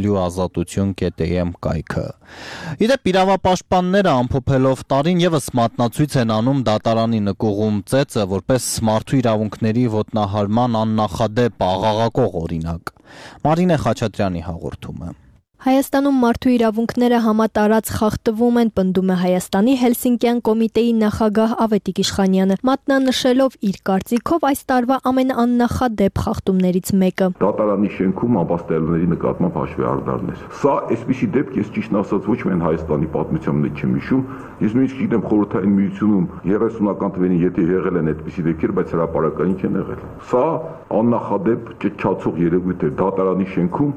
3w.azatutun.am կայքը։ Իդեպ իրավապաշտպանները ամփոփելով տարին եւս մատնացույց են անում դատարանի նկուղում ծեծը որպես մարդու իրավունքների ոտնահարման աննախադեպ աղաղակող օրինակ։ Մարինե Խաչատրյանի հաղորդումը։ Հայաստանում մարդու իրավունքները համատարած խախտվում են, պնդում է Հայաստանի Հելսինկյան կոմիտեի նախագահ Ավետիք Իշխանյանը, մատնանշելով իր կարծիքով այս տարվա ամենաաննախադեպ խախտումներից մեկը։ Դատարանի շենքում ամբաստելների նկատմամբ հաշվեհարդարներ։ Սա այսպիսի դեպք ես ճիշտ ասած ոչ միայն Հայաստանի պատմության մեջ չեմ հիշում, ես նույնիսկ գիտեմ Խորհրդային Միությունում 30-ական թվերին եթե եղել են այդպիսի դեպքեր, բայց հրապարակային չեն եղել։ Սա աննախադեպ ճչացող երևույթ է դատարանի շենքում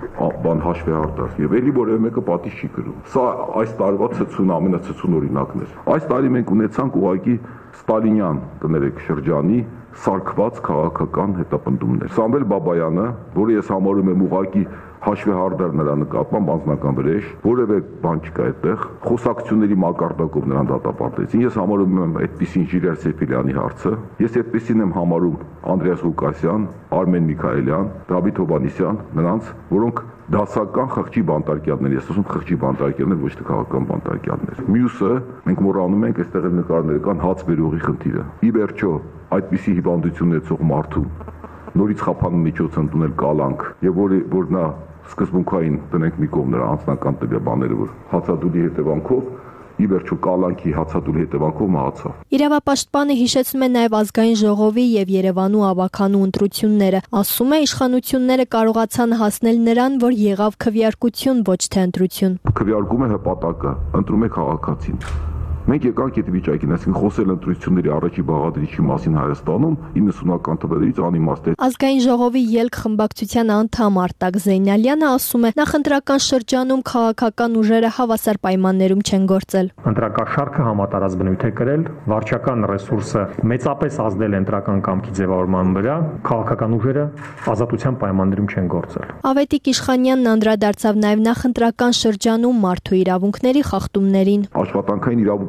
բան հաշվեհարդար եւ ելի որևէ մեկը պատիժ չի կրում։ Սա այս տարվա ցցուն ամենացցուն օրինակն է։ Այս տարի մենք ունեցանք ուղղակի ստալինյան կներեք շրջանի սարքված քաղաքական հետապնդումներ։ Սամվել Բաբայանը, որը ես համարում եմ ուղղակի հաշվեհարդար նրա նկատմամբ անձնական վրեժ, որևէ բան չկա այդտեղ, խոսակցությունների մակարդակով նրան դատապարտեցին։ Ես համարում եմ այդպիսին Ժիրայր Սեփիլյանի հարցը, ես այդպիսին եմ համարում Անդրեաս Ղուկասյան, Արմեն Միքայելյան, Դավիթ Հովհաննիսյան, նրանց, որոնք դասական խղճի բանտարկյալներ, ես ասում խղճի բանտարկյալներ, ոչ թե քաղաքական բանտարկյալներ։ Մյուսը մենք մոռանում ենք այստեղ էլ նկարներ կան հաց բերողի խնդիրը։ Ի վերջո, այդպիսի հիվանդություն ունեցող մարդու նորից խափանու միջոց ընդունել կալանք եւ որ նա սկզբունքային տնենք մի կողմ նրա անձնական տվյալները, որ հացադուլի հետևանքով ի վերջո կալանքի հացադուլի հետևանքով մահացավ։ Իրավապաշտպանը հիշեցնում է նաև ազգային ժողովի եւ Երևանու ավականու ընտրությունները, ասում է իշխանությունները կարողացան հասնել նրան, որ եղավ քվեարկություն, ոչ թե ընտրություն։ Քվեարկում է հպատակը, ընտրում է քաղաքացին։ Մենք եկանք այդ վիճակին, այսինքն խոսել ընտրությունների առաջի բաղադրիչի մասին Հայաստանում 90-ական թվերից անիմաստ է։ Ազգային ժողովի ելք խմբակցության անդամ Արտակ Զեյնալյանը ասում է, նախընտրական շրջանում քաղաքական ուժերը հավասար պայմաններում չեն գործել։ Ընտրակաշարքը համատարած բնույթ է կրել, վարչական ռեսուրսը մեծապես ազդել է ընտրական կամքի ձևավորման վրա, քաղաքական ուժերը ազատության պայմաններում չեն գործել։ Ավետիք Իշխանյանն անդրադարձավ նաև նախընտրական շրջանում մարդու իրավունքների խախտումներին։ Աշխատանքային իրավունքների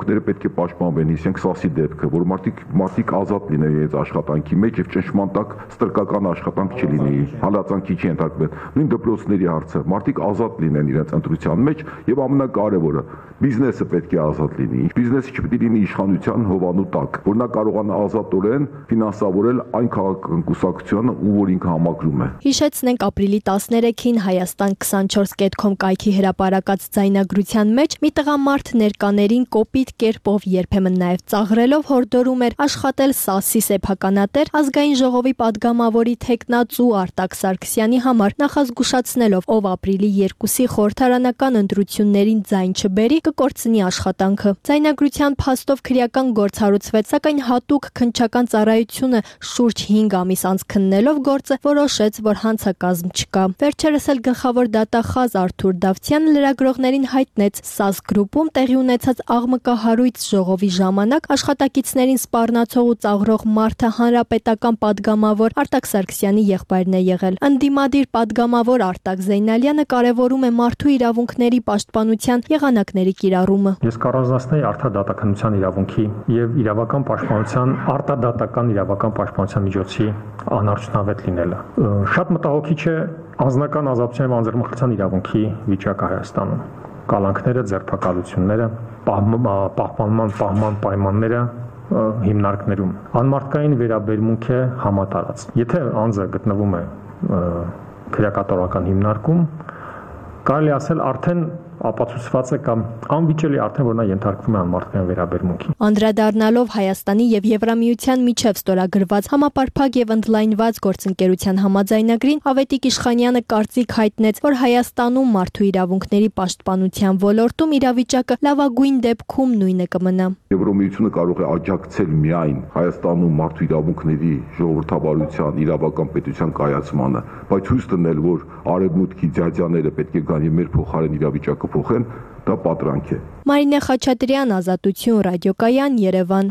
իրավունքները պետք է պաշտպանվեն, իսկ սասի դեպքը, որ մարդիկ ազատ լինեն իրենց աշխատանքի մեջ եւ ճնշման տակ ստրկական աշխատանք չլինի, հալածանքի չենթարկվեն։ Նույն դպրոցների հարցը, մարդիկ ազատ լինեն իրենց ընտրության մեջ եւ ամենակարևորը, բիզնեսը պետք է ազատ լինի։ Բիզնեսը չպետք է լինի իշխանության հովանու տակ, որ նա կարողանա ազատորեն ֆինանսավորել այն քաղաքական կուսակցությանը, որ ինքը համակրում է։ Հիշեցնենք ապրիլի 13-ին Հայաստան 24.com կայքի հրապարակած ձայնագրության մեջ մի տղամարդ ներկաներին կոպիտ կերպով երբեմն նաև ծաղրելով հորդորում էր աշխատել ՍԱՍ-ի սեփականատեր ազգային ժողովի падգամավորի թեկնածու Արտակ Սարգսյանի համար, նախազգուշացնելով, ով ապրիլի 2-ի խորհրդարանական ընտրություններին ձայն չբերի, կկորցնի աշխատանքը։ Ձայնագրության փաստով քրեական գործ հարուցվեց, սակայն հատուկ քննչական ծառայությունը շուրջ 5 ամիս անց քննելով գործը որոշեց, որ հանցակազմ չկա։ Վերջերս էլ գլխավոր դատախազ Արթուր Դավթյանը լրագրողներին հայտնեց ՍԱՍ գրուպում տեղի ունեցած աղմկահարույց ժողովի ժամանակ աշխատակիցներին սպառնացող ու ծաղրող մարդը հանրապետական падգամավոր Արտակ Սարգսյանի եղբայրն է եղել։ Ընդդիմադիր падգամավոր Արտակ Զեյնալյանը կարևորում է մարդու իրավունքների պաշտպանության եղանակների կիրառումը։ Ես կառանձնացնեի արտադատականության իրավունքի եւ իրավական պաշտպանության արտադատական իրավական պաշտպանության միջոցի անարդյունավետ լինելը։ Շատ մտահոգիչ է անձնական ազատության եւ անձեռնմխելիության իրավունքի վիճակը Հայաստանում։ Կալանքները, ձերբակալությունները, պահպանման պայմանները հիմնարկներում անմարդկային վերաբերմունք է համատարած։ Եթե անձը գտնվում է քրեակատորական հիմնարկում, կարելի ասել արդեն ապացուցված է կամ անվիճելի արդեն որ նա ենթարկվում է անմարդկային վերաբերմունքի։ Անդրադառնալով Հայաստանի եւ Եվրամիության միջև ստորագրված համապարփակ եւ ընդլայնված գործընկերության համաձայնագրին, Ավետիք Իշխանյանը կարծիք հայտնեց, որ Հայաստանում մարդու իրավունքների պաշտպանության ոլորտում իրավիճակը լավագույն դեպքում նույնը կմնա։ Եվրամիությունը կարող է աջակցել միայն Հայաստանում մարդու իրավունքների ժողովրդավարության իրավական պետության կայացմանը, բայց հույս տնել, որ արևմուտքի ձյաձյաները պետք է գան եւ մեր փոխարեն իրավիճակը փոխեն, դա պատրանք է։ Մարինե Խաչատրյան, Ազատություն, ռադիոկայան, Երևան։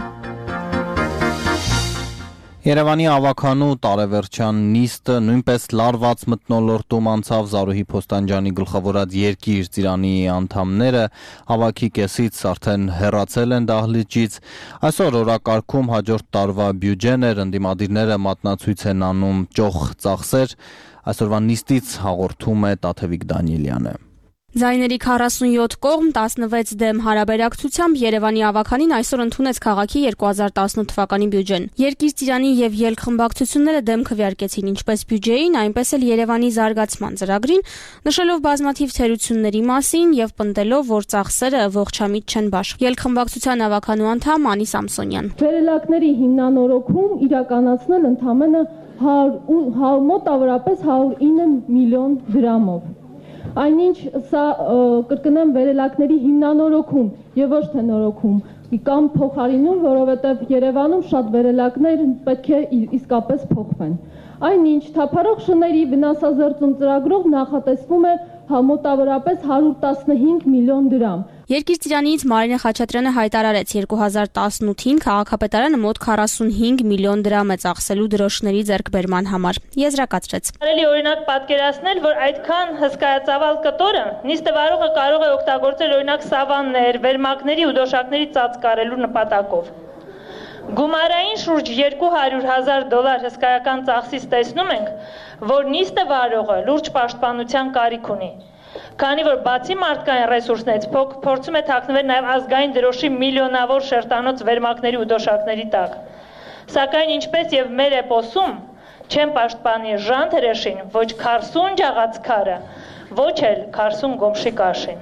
Երևանի ավականու տարեվերջյան նիստը նույնպես լարված մթնոլորտում անցավ Զարուհի Փոստանջյանի գլխավորած երկիր ծիրանի անդամները հավաքի կեսից արդեն հեռացել են դահլիճից։ Այսօր օրակարգում հաջորդ տարվա բյուջեն էր, ընդդիմադիրները մատնացույց են անում ճոխ ծախսեր։ Այսօրվա նիստից հաղորդում է Տաթևիկ Դանիելյանը։ Ձայների 47 կողմ 16 դեմ հարաբերակցությամբ Երևանի ավականին այսօր ընդունեց քաղաքի 2018 թվականի բյուջեն։ Երկիր ծիրանի եւ ելք խմբակցությունները դեմ քվեարկեցին ինչպես բյուջեին, այնպես էլ Երևանի զարգացման ծրագրին, նշելով բազմաթիվ թերությունների մասին եւ պնդելով, որ ծախսերը ողջամիտ չեն բաշխ։ Ելք խմբակցության ավականու անդամ Անի Սամսոնյան։ Վերելակների հիմնանորոգում իրականացնել ընդամենը մոտավորապես 109 միլիոն դրամով։ Այնինչ սա կրկնեմ վերելակների հիմնանորոգում եւ ոչ թե նորոգում կամ փոխարինում, որովհետեւ Երևանում շատ վերելակներ պետք է իսկապես փոխվեն։ Այնինչ թափառող շների վնասազերծում ծրագրով նախատեսվում է մոտավորապես 115 միլիոն դրամ։ Երկիր ծիրանից Մարինե Խաչատրյանը հայտարարեց 2018-ին քաղաքապետարանը մոտ 45 միլիոն դրամ է ծախսելու դրոշների ձեռքբերման համար։ Եզրակացրեց։ Կարելի օրինակ պատկերացնել, որ այդքան հսկայածավալ կտորը նիստը կարող է օգտագործել օրինակ սավաններ, վերմակների ու դոշակների ծածկարելու նպատակով։ Գումարային շուրջ $200,000 հսկայական ծախսից տեսնում ենք, որ նիստը վարողը լուրջ պաշտպանության կարիք ունի։ Քանի որ բացի մարդկային ռեսուրսներից փորձում է թաքնվել նաև ազգային դրոշի միլիոնավոր շերտանոց վերմակների ու դոշակների տակ։ Սակայն ինչպես եւ մեր էպոսում չեն պաշտպանի Ժան Թերեշին, ոչ քարսուն ջաղացքարը, ոչ էլ քարսուն գոմշի կաշին։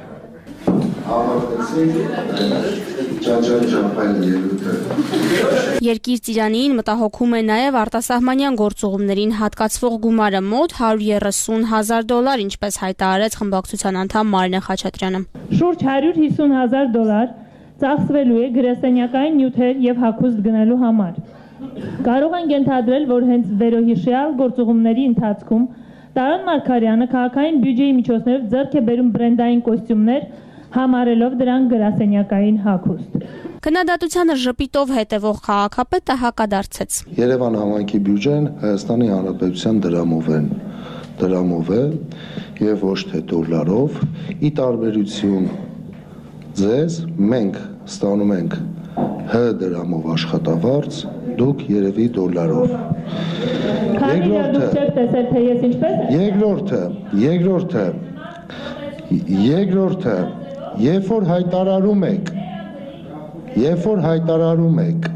Երկիր ծիրանին մտահոգում է նաև արտասահմանյան գործուղումներին հատկացվող գումարը մոտ $130,000, ինչպես հայտարարեց խմբակցության անդամ Մարինե Խաչատրյանը։ Շուրջ $150,000 ծախսվելու է գրասենյակային նյութեր եւ հագուստ գնելու համար։ Կարող ենք ենթադրել, որ հենց վերոհիշյալ գործուղումների ընթացքում Տարոն Մարգարյանը քաղաքային բյուջեի միջոցներով ձեռք է բերում բրենդային կոստյումներ, համարելով դրան գրասենյակային հագուստ։ Քննադատությանը ժպիտով հետևող քաղաքապետը հակադարձեց։ Երևան համայնքի բյուջեն Հայաստանի Հանրապետության դրամով է եւ ոչ թե դոլարով, ի տարբերություն ձեզ մենք ստանում ենք Հ դրամով աշխատավարձ, դուք երևի դոլարով։ Երկրորդը, երբ որ հայտարարում եք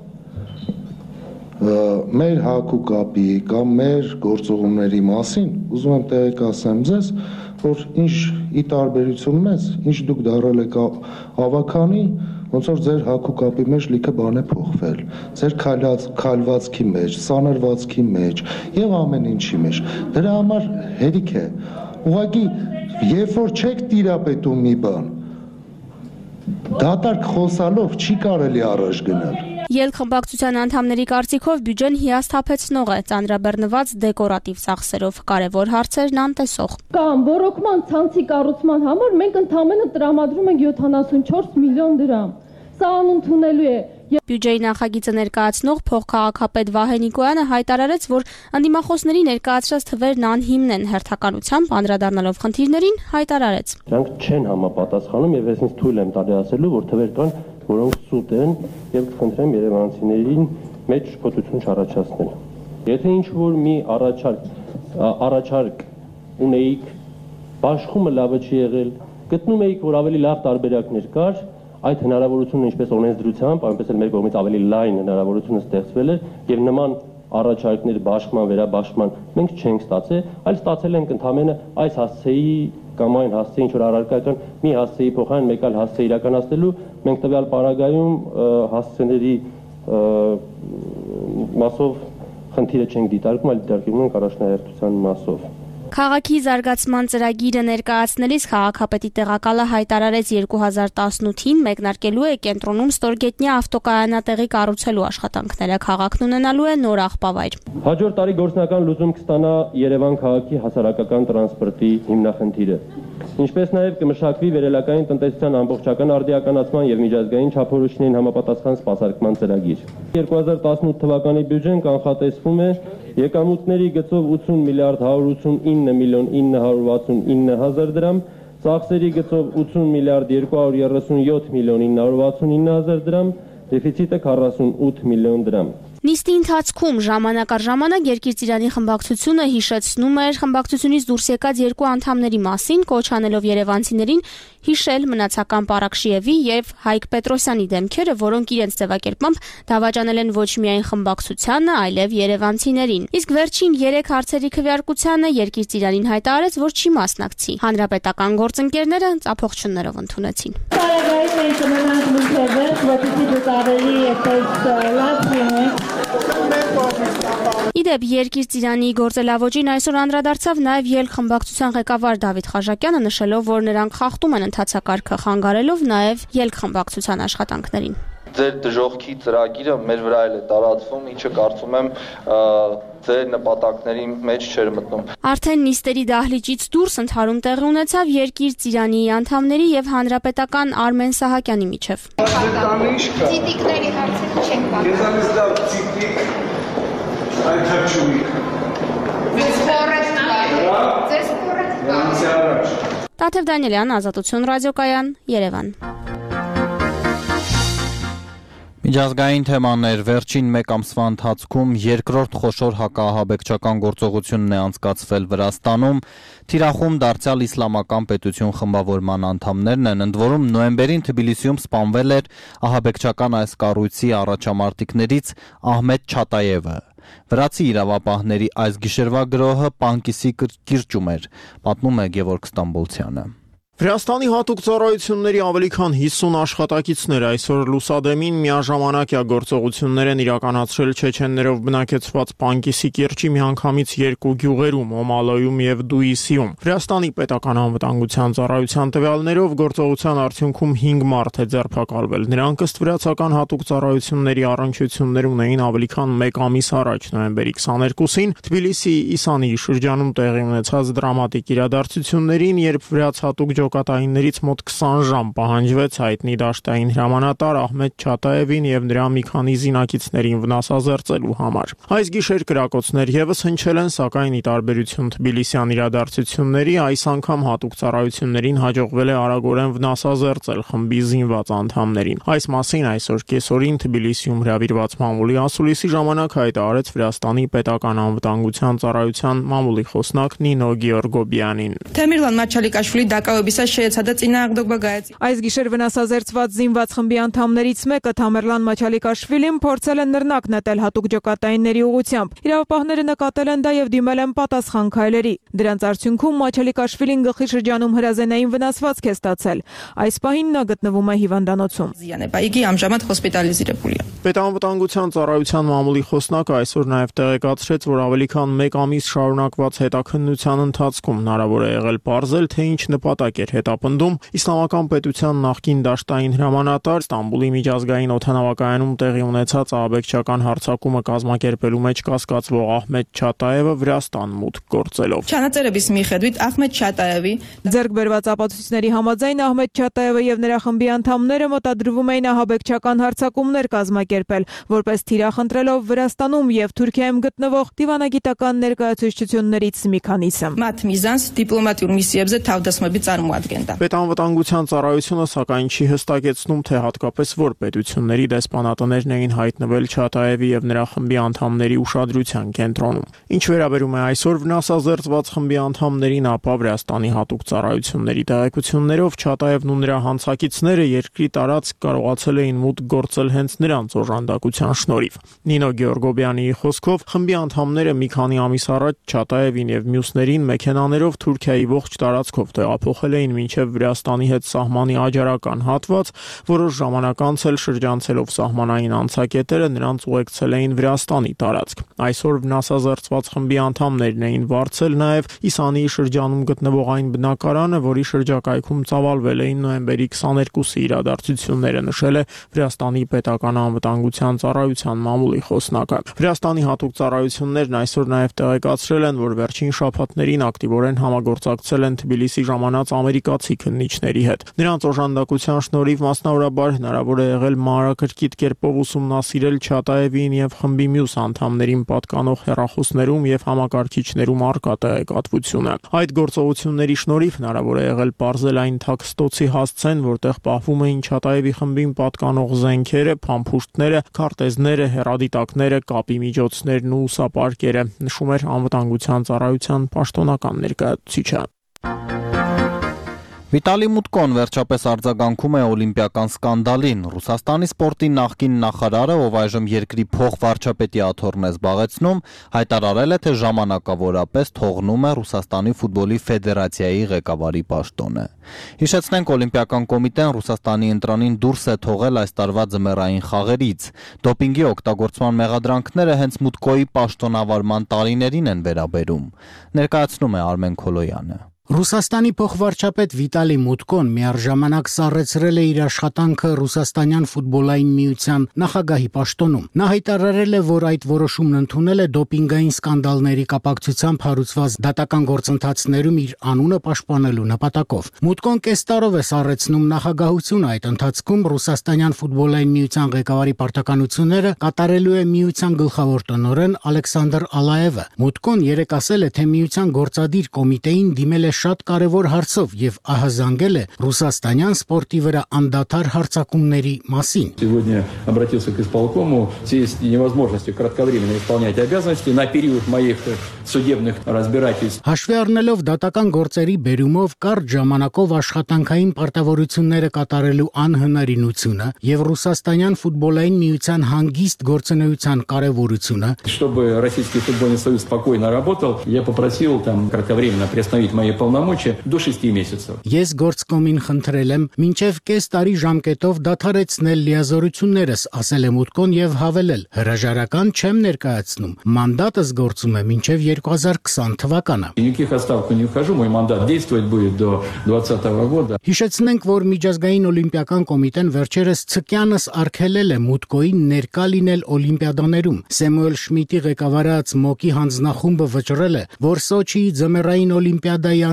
մեր հակուկապի կամ մեր գործողումների մասին, ուզում եմ տեղեկացնեմ ձեզ, որ ինչ ի տարբերություն մեզ, ինչ դուք դառել եք ավականի, ոնց որ ձեր հակուկապի մեջ լիքը բան է փոխվել, ձեր քայլվածքի մեջ, սանրվածքի մեջ եւ ամեն ինչի մեջ։ Դրա համար հերիք է։ Ուղղակի երբ որ չեք տիրապետում մի բան, դատարկ խոսալով չի կարելի առաջ գնալ։ Ելք-խմբակցության անդամների կարծիքով բյուջեն հիասթափեցնող է, ծանրաբեռնված դեկորատիվ ծախսերով, կարևոր հարցերն անտեսող։ Կամ ռոռոկման ցանցի կառուցման համար մենք ընդամենը տրամադրում ենք 74 միլիոն դրամ։ Սա անընդունելի է։ Բյուջեի նախագիծը ներկայացնող փոխքաղաքապետ Վահե Նիկոյանը հայտարարեց, որ անդիմախոսների ներկայացրած թվերն անհիմն են, հերթականությամբ անդրադառնալով խնդիրներին հայտարարեց։ Դրանք չեն համապատասխանում եւ ես ինձ թույլ եմ տալի ասելու, որ թվեր կան, որոնք սուտ են եւ կխնդրեմ երևանցիներին մեջ շփոթություն չառաջացնել։ Եթե ինչ-որ մի առաջարկ ունեիք, բաշխումը լավը չի եղել, գտնում էիք, որ ավելի լավ տարբերակներ կար, այդ հնարավորությունը ինչպես օրենսդրությամբ, այնպես էլ մեր կողմից ավելի լայն հնարավորությունը ստեղծվել էր եւ նման առաջարկներ բաշխման, վերաբաշխման մենք չենք ստացել, այլ ստացել ենք ընդամենը այս հասցեի կամ այն հասցեի ինչ որ առարկական մի հասցեի փոխարեն մեկ այլ հասցե իրականացնելու, մենք տվյալ պարագայում հասցեների մասով խնդիրը չենք դիտարկում, այլ դիտարկում ենք առաջնահերթության մասով։ Քաղաքի զարգացման ծրագիրը ներկայացնելիս քաղաքապետի տեղակալը հայտարարեց 2018-ին մեկնարկելու է կենտրոնում ստորգետնյա ավտոկայանատեղի կառուցելու աշխատանքները, քաղաքն ունենալու է նոր աղբավայր։ Հաջորդ տարի գործնական լուծում կստանա Երևան քաղաքի հասարակական տրանսպորտի հիմնախնդիրը, ինչպես նաև կմշակվի վերելակային տնտեսության ամբողջական արդիականացման եւ միջազգային չափորոշիչներին համապատասխան սպասարկման ծրագիր։ 2018 թվականի բյուջեն կանխատեսվում է եկամուտների գծով 80 միլիարդ 189 միլիոն 969 հազար դրամ, ծախսերի գծով 80 միլիարդ 237 միլիոն 969 հազար դրամ, դեֆիցիտը 48 միլիոն դրամ։ Նիստի ընթացքում ժամանակ առ ժամանակ Երկիր-Ծիրանի խմբակցությունը հիշեցնում էր խմբակցությունից դուրս եկած երկու անդամների մասին, կոչ անելով երևանցիներին հիշել մնացական Պարակշիևի եւ Հայկ Պետրոսյանի դեմքերը, որոնք իրենց ձևակերպմամբ դավաճանել են ոչ միայն խմբակցությանը, այլև երևանցիներին։ Իսկ վերջին 3 հարցերի քվեարկությանը Երկիր-Ծիրանին հայտարարեց, որ չի մասնակցի։ Հանրապետական գործընկերները ծափողջություններով ընդունեցին։ Իդեպ Երկիր-Ծիրանի գործելավոճին այսօր անդրադարձավ նաև ելք-խմբակցության ղեկավար Դավիթ Խաչատյանը, նշելով, որ նրանք խախտում են ընթացակարգը, խանգարելով նաև ելք-խմբակցության աշխատանքներին։ Ձեր դժոխքի ծրագիրը մեր վրա էլ է տարածվում, ինչը կարծում եմ ձեր նպատակների մեջ չէր մտնում։ Արդեն նիստերի դահլիճից դուրս ընդհարում տեղի ունեցավ Երկիր-Ծիրանի անդամների եւ հանրապետական Արմեն Սահակյանի միջև։ Ցիտիկների հարցը չենք պատասխանում։ Եզանից լավ ցիտիկ այդ հաճույք։ Ձեզ կորած։ Տաթև Դանիելյան, Ազատություն ռադիոկայան, Երևան։ Միջազգային թեմաներ վերջին մեկ ամսվա ընթացքում երկրորդ խոշոր հակահաբեկչական գործողությունն է անցկացվել Վրաստանում, թիրախում դարձյալ իսլամական պետություն խմբավորման անդամներն են, ընդ որում նոյեմբերին Թբիլիսիում սպանվել էր ահաբեկչական այս կառույցի առաջամարտիկներից Ահմեդ Չատաևը։ Վրացի իրավապահների այս գիշերվա գրոհը Պանկիսի կիրճում էր, պատմում է Գևորգ Ստամբոլցյանը։ Վրաստանի հատուկ ծառայությունների ավելի քան 50 աշխատակիցներ այսօր լուսադեմին միաժամանակյա գործողություններ են իրականացրել չեչեններով բնակեցված Պանկիսի կիրճի միանգամից երկու գյուղերում՝ Օմալոյում եւ Դուիսիում։ Վրաստանի պետական անվտանգության ծառայության տվյալներով գործողության արդյունքում 5 մարդ է ձերբակալվել։ Նրանք ըստ վրացական հատուկ ծառայությունների առնչություններ ունեին ավելի քան 1 ամիս առաջ, նոյեմբերի 22-ին Թբիլիսիի Իսանի շրջանում տեղի ունեցած դրամատիկ իրադարձություններին, երբ վրաց հատուկ ջոկատայիններից մոտ 20 ժամ պահանջվեց հայտնի դաշտային հրամանատար Ահմեդ Չատաևին եւ նրա մի քանի զինակիցներին վնասազերծելու համար։ Այս գիշեր կրակոցներ եւս հնչել են, սակայն ի տարբերություն թբիլիսյան իրադարձությունների, այս անգամ հատուկ ծառայություններին հաջողվել է արագորեն վնասազերծել խմբի զինված անդամներին։ Այս մասին այսօր կեսօրին Թբիլիսիում հրավիրված մամուլի ասուլիսի ժամանակ հայտարարեց Վրաստանի պետական անվտանգության ծառայության մամուլի խոսնակ Նինո Գեորգոբյանին։ Թեմիրլան Մաչալիկաշվիլի դակայոբիսա շեյցադա ծինաղդոկ բագայց։ Այս գիշեր վնասազերծված զինված խմբի անդամներից մեկը Թամերլան Մաչալիկաշվիլին փորձել է նռնակ նետել հատուկ ջոկատայինների ուղղությամբ։ Իրավապահները նկատել են դա եւ դիմել են պատասխան քայլերի։ Դրանց արդյունքում Մաչալիկաշվիլին գլխի շրջանում հրազենային վնասվածք է ստացել։ Այս պահին նա գտնվում է հիվանդանոցում։ Պետանվտանգության ծառայության մամուլի խոսնակը այսօր նաև տեղեկացրեց, որ ավելի քան 1 ամիս շարունակված հետաքննության ընթացքում հնարավոր է եղել պարզել, թե ինչ նպատակ էր հետապնդում Իսլամական պետության նախկին դաշտային հրամանատար Ստամբուլի միջազգային օդանավակայանում տեղի ունեցած ահաբեկչական հարձակումը կազմակերպելու մեջ կասկածվող Ահմեդ Չատաևը Վրաստան մուտք գործելով։ Ձեռք բերված ապացույցների համաձայն Ահմեդ Չատաևը եւ նրա խմբի անդամները մտադրվում էին ահաբեկչական հարձակումներ կազմակերպել, որպես թիրախնդրելով Վրաստանում եւ Թուրքիայում գտնվող դիվանագիտական ներկայացուցչություններից մի քանիսը։ Պետանվտանգության ծառայությունը սակայն չի հստակեցնում, թե հատկապես որ պետությունների դեսպանատներն էին հայտնվել Չատաևի եւ նրա խմբի անդամների ուշադրության կենտրոնում։ Ինչ վերաբերում է այսօր վնասազերծված խմբի անդամներին, ապա Վրաստանի հատուկ ծառայությունների տեղեկություններով Չատաևն ու նրա հանցակիցները երկրի տարածք կարողացել էին մուտք գործել հենց նրանց օժանդակության շնորհիվ։ Նինո Գեորգոբյանի խոսքով խմբի անդամները մի քանի ամիս առաջ Չատաևին եւ մյուսներին մեքենաներով Թուրքիայի ողջ տարածքով տեղափոխել էին մինչեւ Վրաստանի հետ սահմանի աջարական հատված, որոշ ժամանակ անց էլ շրջանցելով սահմանային անցակետերը նրանց ուղեկցել էին Վրաստանի տարածք։ Այսօր վնասազերծված խմբի անդամներն էին վարձել նաեւ Իսանիի շրջանում գտնվող այն բնակարանը, որի շրջակայքում ծավալվել էին նոյեմբերի 22-ի իրադարձությունները, նշել է Վրաստանի պետական անվտանգության ծառայության մամուլի խոսնակը։ Վրաստանի հատուկ ծառայություններն այսօր նաև տեղեկացրել են, որ վերջին շաբաթներին ակտիվորեն համագործակցել են Թբիլիսի ժամանած ամերիկացի քննիչների հետ։ Նրանց օժանդակության շնորհիվ մասնավորաբար հնարավոր է եղել մանրակրկիտ կերպով ուսումնասիրել Չատաևին եւ խմբի մյուս անդամներին պատկանող հեռախոսներում եւ համակարգիչներում առկա տեղեկատվությունը։ Այդ գործողությունների շնորհիվ հնարավոր է եղել պարզել այն թաքստոցի հասցեն, որտեղ պահվում էին Չատաևի խմբին պատկանող զենքերը, փամփուշտները, քարտեզները, հեռադիտակները, կապի միջոցներն ու ուսապարկերը, նշում էր անվտանգության ծառայության պաշտոնական ներկայացուցիչը։ Վիտալի Մուտկոն վերջապես արձագանքում է օլիմպիական սկանդալին։ Ռուսաստանի սպորտի նախկին նախարարը, ով այժմ երկրի փոխվարչապետի աթոռն է զբաղեցնում, հայտարարել է, թե ժամանակավորապես թողնում է Ռուսաստանի ֆուտբոլի ֆեդերացիայի ղեկավարի պաշտոնը։ Հիշեցնենք, օլիմպիական կոմիտեն Ռուսաստանի ընտրանին դուրս է թողել այս տարվա ձմեռային խաղերից։ Դոպինգի օգտագործման մեղադրանքները հենց Մուտկոյի պաշտոնավարման տարիներին են վերաբերում։ Ներկայացնում է Արմեն Քոլոյանը։ Ռուսաստանի փոխվարչապետ Վիտալի Մուտկոն միառժամանակ սառեցրել է իր աշխատանքը Ռուսաստանյան ֆուտբոլային միության նախագահի պաշտոնում։ Նա հայտարարել է, որ այդ որոշումն ընդունել է դոպինգային սկանդալների կապակցությամբ հարուցված դատական գործընթացներում իր անունը պաշտպանելու նպատակով։ Մուտկոն կես տարով է սառեցնում նախագահությունը, այդ ընթացքում Ռուսաստանյան ֆուտբոլային միության ղեկավարի պարտականությունները կատարելու է միության գլխավոր տնօրեն Ալեքսանդր Ալաևը։ Մուտկոն երեկ ասել է, թե միության գործադիր կոմիտեին դիմել է շատ կարևոր հարցով եւ ահազանգել է ռուսաստանյան սպորտի վրա անդադար հարձակումների մասին։ Сегодня обратился к исполкому в связи с невозможностью кратковременно исполнять обязанности на период моих судебных разбирательств. Հաշվի առնելով դատական գործերի բերումով կարճ ժամանակով աշխատանքային պարտավորությունները կատարելու անհնարինությունը եւ ռուսաստանյան ֆուտբոլային միության հանգիստ գործունեության կարեւորությունը, чтобы Российский футбольный союз спокойно работал, я попросил там кратковременно приостановить мои полномочия до 6 месяцев. Ես գործկոմին խնդրել եմ մինչև կես տարի ժամկետով դադարեցնել լիազորություններս, ասել է Մուտկոն եւ հավելել. հրաժարական չեմ ներկայացնում, մանդատս գործում է մինչև 2020 թվականը։ Никаких отставок не ухожу, мой мандат действовать будет до 2020 года. Հիշեցնենք, որ միջազգային օլիմպիական կոմիտեն վերջերս ցկյանս արգելել է Մուտկոին ներկա լինել օլիմպիադաներում։ Սեմուել Շմիդտի ղեկավարած ՄՕԿ-ի հանձնախումբը վճռել է, որ Սոչիի ձմեռային օլիմպիադայի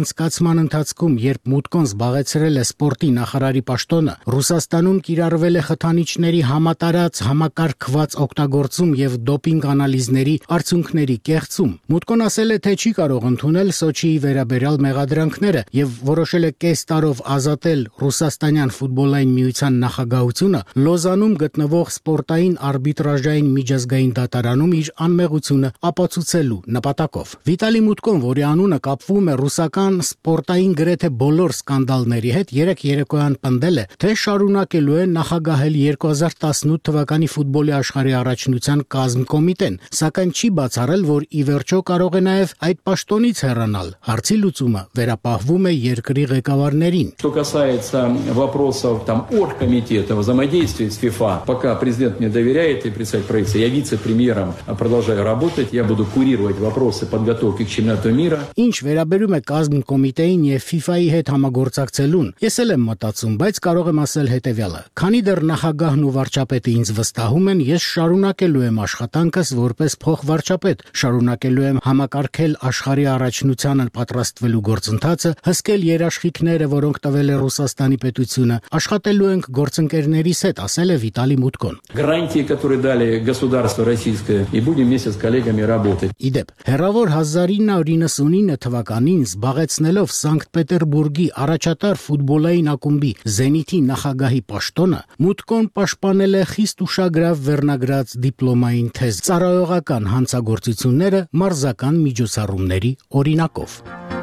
անցկացման ընթացքում, երբ Մուտկոն զբաղեցրել է սպորտի նախարարի պաշտոնը, Ռուսաստանում կիրառվել է խթանիչների համատարած համակարգված օգտագործում եւ դոպինգ անալիզների արդյունքների կեղծում։ Մուտկոն ասել է, թե չի կարող ընդունել Սոչիի վերաբերյալ մեղադրանքները եւ որոշել է կես տարով ազատել Ռուսաստանյան ֆուտբոլային միության նախագահությունը Լոզանում գտնվող սպորտային արբիտրաժային միջազգային դատարանում իր անմեղությունը ապացուցելու նպատակով։ Վիտալի Մուտկոն, որի անունը կապվում է ռուսական սպորտային գրեթե բոլոր սկանդալների հետ, երեք երեկոյան պնդել է, թե շարունակելու է նախագահել 2018 թվականի ֆուտբոլի աշխարհի առաջնության կազմկոմիտեն, սակայն չի бացառել, որ ի վերջո կարող է նաև այդ պաշտոնից հեռանալ։ Հարցի լուծումը վերապահվում է երկրի ղեկավարներին։ Что касается вопросов оргкомитета, взаимодействия с ФИФА, пока президент мне доверяет и председатель правительства, я вице-премьером продолжаю работать, я буду курировать вопросы подготовки к чемпионату мира. Ինչ վերաբերում է կազմկոմիտեին եւ FIFA-ի հետ համագործակցելուն, ես էլ եմ մտածում, բայց կարող եմ ասել հետեւյալը. քանի դեռ նախագահն ու վարչապետը ինձ վստահում են, ես շարունակելու եմ աշխատանքս որպես փոխվարչապետ, շարունակելու եմ համակարգել աշխարհի առաջնությանը պատրաստվելու գործընթացը, հսկել երաշխիքները, որոնք տվել է Ռուսաստանի պետությունը, աշխատելու ենք գործընկերներիս հետ, ասել է Վիտալի Մուտկոն։ Гарантии, которые дали государство российское, и будем вместе с коллегами работать. Իդեպ, հեռավոր 1999 թվականին զբաղեցնելով Սանկտ Պետերբուրգի առաջատար ֆուտբոլային ակումբի Զենիթի նախագահի պաշտոնը, Մուտկոն պաշտպանել է խիստ ուշագրավ վերնագրած դիպլոմային թեզ, ծառայողական հանցագործությունները մարզական միջոցառումների օրինակով։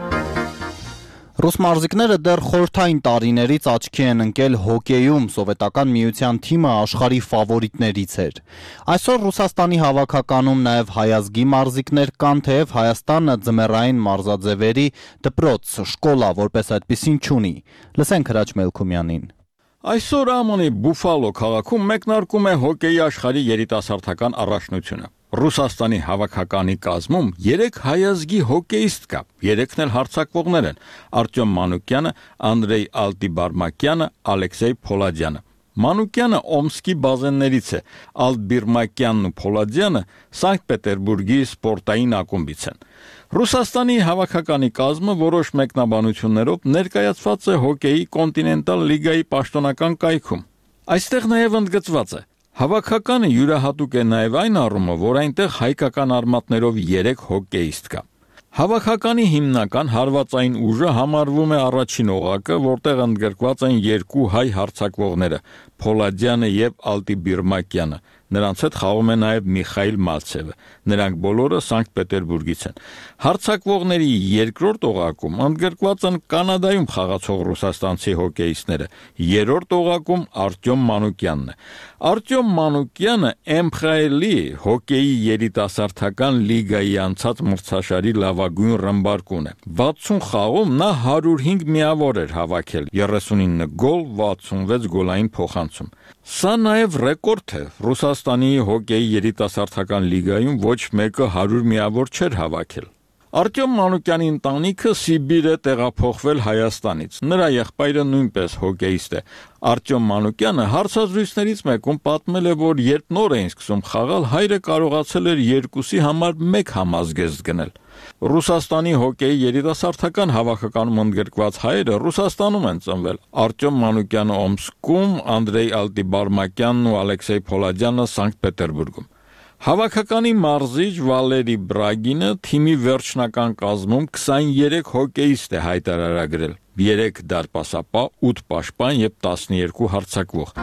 Ռուս մարզիկները դեռ խորհրդային տարիներից աչքի են ընկել հոկեյում, սովետական միության թիմը աշխարհի ֆավորիտներից էր։ Այսօր Ռուսաստանի հավաքականում նաև հայազգի մարզիկներ կան, թեև Հայաստանը ձմեռային մարզաձևերի դպրոց, շկոլա որպես այդպիսին չունի։ Լսենք Հրաչ Մելքումյանին։ Այսօր ԱՄՆ-ի Բուֆալո քաղաքում մեկնարկում է հոկեյի աշխարհի երիտասարդական առաջնությունը։ Ռուսաստանի հավաքականի կազմում 3 հայազգի հոկեիստ կա, 3-ն էլ հարձակվողներ են՝ Արտյոմ Մանուկյանը, Անդրեյ Ալտիբարմակյանը, Ալեքսեյ Փոլադյանը։ Մանուկյանը Օմսկի բազեններից է, Ալտբիրմակյանն ու Փոլադյանը Սանկտ Պետերբուրգի սպորտային ակումբից են։ Ռուսաստանի հավաքականի կազմը որոշ մեկնաբանություններով ներկայացված է հոկեյի կոնտինենտալ լիգայի պաշտոնական կայքում։ Այստեղ նաև ընդգծված է. հավաքականը յուրահատուկ է նաև այն առումով, որ այնտեղ հայկական արմատներով 3 հոկեիստ կա։ Հավաքականի հիմնական հարվածային ուժը համարվում է առաջին օղակը, որտեղ ընդգրկված են 2 հայ հարձակվողները՝ Փոլադյանը եւ Ալտիբիրմակյանը։ Նրանց հետ խաղում է նաև Միխայիլ Մալցևը։ Նրանք բոլորը Սանկտ Պետերբուրգից են։ Հարձակվողների երկրորդ օղակում ընդգրկված են Կանադայում խաղացող ռուսաստանցի հոկեիստները։ Երրորդ օղակում Արտյոմ Մանուկյանն է։ Արտյոմ Մանուկյանը MPHL-ի հոկեյի երիտասարդական լիգայի անցած մրցաշարի լավագույն ռմբարկուն է։ 60 խաղում նա 105 միավոր էր հավաքել, 39 գոլ, 66 գոլային փոխանցում։ Սա նաև ռեկորդ է։ Ռուսաստանի հոկեյի երիտասարդական լիգայում ոչ մեկը 100 միավոր չէր հավաքել։ Արտյոմ Մանուկյանի ընտանիքը Սիբիր է տեղափոխվել Հայաստանից։ Նրա եղբայրը նույնպես հոկեիստ է։ Արտյոմ Մանուկյանը հարցազրույցներից մեկում պատմել է, որ երբ նոր էին սկսում խաղալ, հայրը կարողացել էր 2-ի համար 1 համազգեստ գնել։ Ռուսաստանի հոկեյի երիտասարդական հավաքականում ընդգրկված հայերը Ռուսաստանում են ծնվել։ Արտյոմ Մանուկյանը Օմսկում, Անդրեյ Ալտիբարմակյանն ու Ալեքսեյ Փոլադյանը Սանկտ Պետերբուրգում։ Հավաքականի մարզիչ Վալերի Բրագինը թիմի վերջնական կազմում 23 հոկեիստ է հայտարարագրել, 3 դարպասապահ, 8 պաշտպան եւ 12 հարձակվող։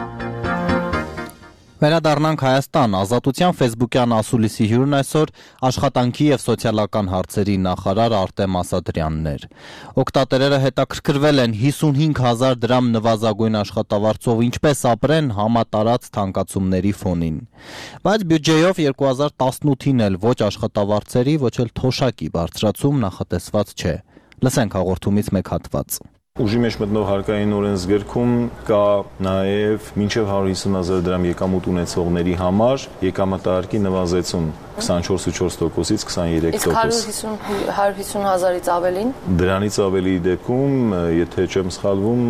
Վերադառնանք Հայաստան, Ազատության ֆեյսբուքյան ասուլիսի հյուրն այսօր աշխատանքի եւ սոցիալական հարցերի նախարար Արտեմ Ասատրյանն էր։ Օգտատերերը հետաքրքրվել են 55,000 դրամ նվազագույն աշխատավարձով ինչպես ապրեն համատարած թանկացումների ֆոնին։ Բայց բյուջեով 2018-ին էլ ոչ աշխատավարձերի, ոչ էլ թոշակի բարձրացում նախատեսված չէ։ Լսենք հաղորդումից մեկ հատված։ Ուժի մեջ մտնող հարկային օրենսգրքում կա նաև մինչև 150,000 դրամ եկամուտ ունեցողների համար եկամտահարկի նվազեցում։ 24.4%-ից 23%։ Իսկ 150,000-ից ավելին։ Դրանից ավելի դեպքում, եթե չեմ սխալվում,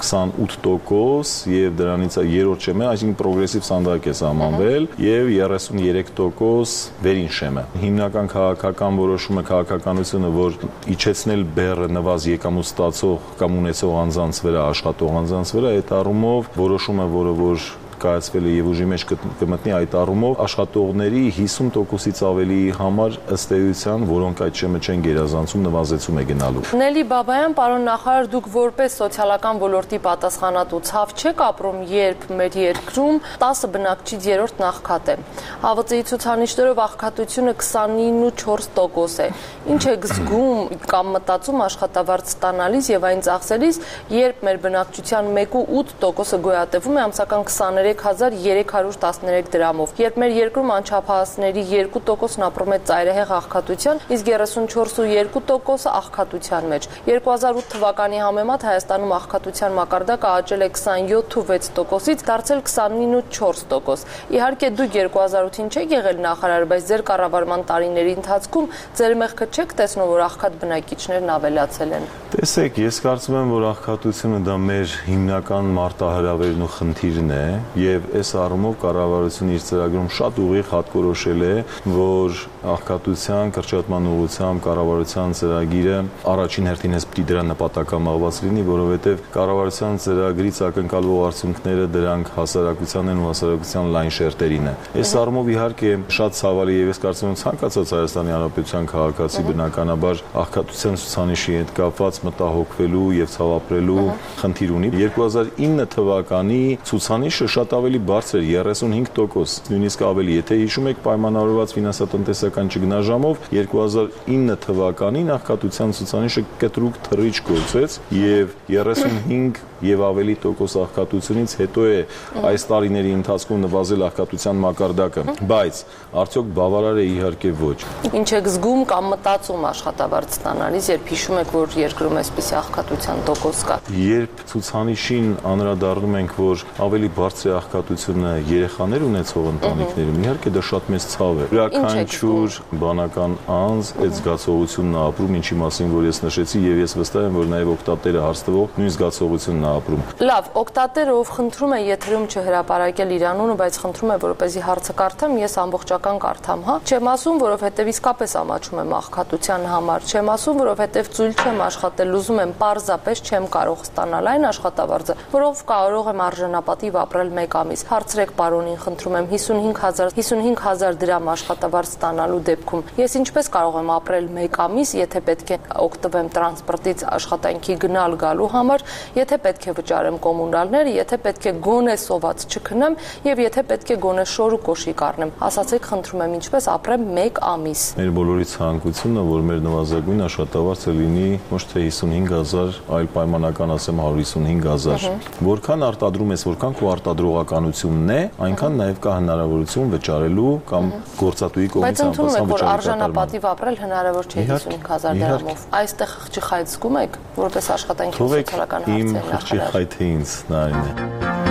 28% եւ դրանից երրորդ շեմը, այսինքն պրոգրեսիվ ստանդարտ է սահմանվել եւ 33% վերին շեմը։ Հիմնական քաղաքական որոշումը, քաղաքականությունը, որ իջեցնել բեռը նվազ եկամուտ ստացող կամ ունեցող անձանց վրա, աշխատող անձանց վրա, այդ առումով որոշումը, որ կայացվել է եւ ուժի մեջ կմտնի, այդ առումով աշխատողների 50%-ից ավելի համար ըստ էության, որոնք այդ շեմը չեն գերազանցում, նվազեցում է գնալու։ Նելի Բաբայան, պարոն նախարար, դուք որպես սոցիալական ոլորտի պատասխանատու ցավ չեք ապրում, երբ մեր երկրում 10 բնակչից 3-րդ աղքատ է։ ՀԱՎԾ-ի ցուցանիշներով աղքատությունը 29.4% է։ Ինչ եք զգում կամ մտածում աշխատավարձ ստանալիս եւ այն ծախսելիս, երբ մեր բնակչության 1.8%-ը գոյատևում է ամսական 23,313 դրամով, երբ մեր երկրում անչափահասների 2%-ն ապրում է ծայրահեղ աղքատության, իսկ 34.2%-ը աղքատության մեջ։ 2008 թվականի համեմատ Հայաստանում աղքատության մակարդակը աճել է 27.6%-ից դարձել 29.4%։ Իհարկե դուք 2008-ին չեք եղել նախարար, բայց ձեր կառավարման տարիների ընթացքում ձեր մեղքը չեք տեսնում, որ աղքատ բնակիչներն ավելացել են։ Տեսեք, ես կարծում եմ, որ աղքատությունը դա մեր հիմնական մարտահրավերն ու խնդիրն է, եւ այս առումով կառավարությունը իր ծրագրում շատ ուղիղ հատկորոշել է, որ աղքատության կրճատման ուղղությամբ կառավարության ծրագիրը առաջին հերթին էս պիտի դրա նպատակամաղված լինի, որովհետեւ կառավարության ծրագրից ակնկալվող արդյունքները դրանք հասարակությանն են ու հասարակության լայն շերտերին է։ Այս առումով իհարկե շատ ցավալի եւ ես կարծում եմ ցանկացած Հայաստանի Հանրապետության քաղաքացի բնականաբար աղքատության ցուցանիշի հետ կապված մտահոգվելու եւ ցավապրելու խնդիր ունի։ 2009 թվականի ցուցանիշը շատ ավելի բարձր էր, 35%, նույնիսկ ավելի, եթե հիշում եք պայմանավորված ֆինանսատնտեսական ճգնաժամով 2009 թվականին աղքատության ցուցանիշը կտրուկ թռիչք գործեց եւ 35 եւ ավելի տոկոս աղքատությունից հետո է այս տարիների ընթացքում նվազել աղքատության մակարդակը, բայց արդյոք բավարար է, իհարկե ոչ։ Ինչ եք զգում կամ մտածում աշխատավարձ ստանալիս, երբ հիշում եք, որ երկրում այսպիսի աղքատության տոկոս կա։ Երբ ցուցանիշին անդրադառնում ենք, որ ավելի բարձր է աղքատությունը երեխաներ ունեցող ընտանիքներում, իհարկե դա շատ մեծ ցավ է։ Յուրաքանչյուր բանական անձ այդ զգացողությունն է ապրում, ինչի մասին որ ես նշեցի, եւ ես վստահ եմ, որ նաեւ օգտատերը հարցնող նույն զգացողությունն է ապրում։ Լավ, օգտատերը ով խնդրում է եթերում չհրապարակել իր անունը, բայց խնդրում է, որպեսզի հարցը կարդամ, ես ամբողջական կարդամ, հա։ Չեմ ասում, որովհետեւ իսկապես ամաչում եմ աղքատության համար, չեմ ասում, որովհետեւ ծույլ չեմ աշխատել, ուզում եմ պարզապես չեմ կարող ստանալ այն աշխատավարձը, որով կարող եմ արժանապատիվ ապրել 1 ամիս։ Հարցրեք պարոնին, խնդրում եմ 55,000 դրամ աշխատավարձ ստանալու դեպքում ես ինչպես կարող եմ ապրել 1 ամիս, եթե պետք է օգտվեմ տրանսպորտից աշխատանքի գնալ գալու համար, եթե պետք է վճարեմ կոմունալները, եթե պետք է գոնե սոված չքնեմ եւ եթե պետք է գոնե շոր ու կոշիկ առնեմ։ Ասացեք, խնդրում եմ, ինչպես ապրեմ 1 ամիս։ Մեր բոլորի ցանկությունն է, որ մեր նվազագույն աշխատավարձը լինի ոչ թե 55,000, այլ պայմանական ասեմ 155,000։ Որքան արտադրում ես, որքան քո արտադրողականությունն է, այնքան նաեւ կա հնարավորություն վճարելու կամ գործատուի կողմից անպասան վճարի կատարման։ Բայց ընդունում եք, որ արժանապատիվ апրել հնարավոր չէ 55,000 դրամով։ Այստեղ խղճի խայտ զգում եք, որպես աշխատանքի սոցիալական հարցերի նախարար։ Խայթե ինձ նայնե։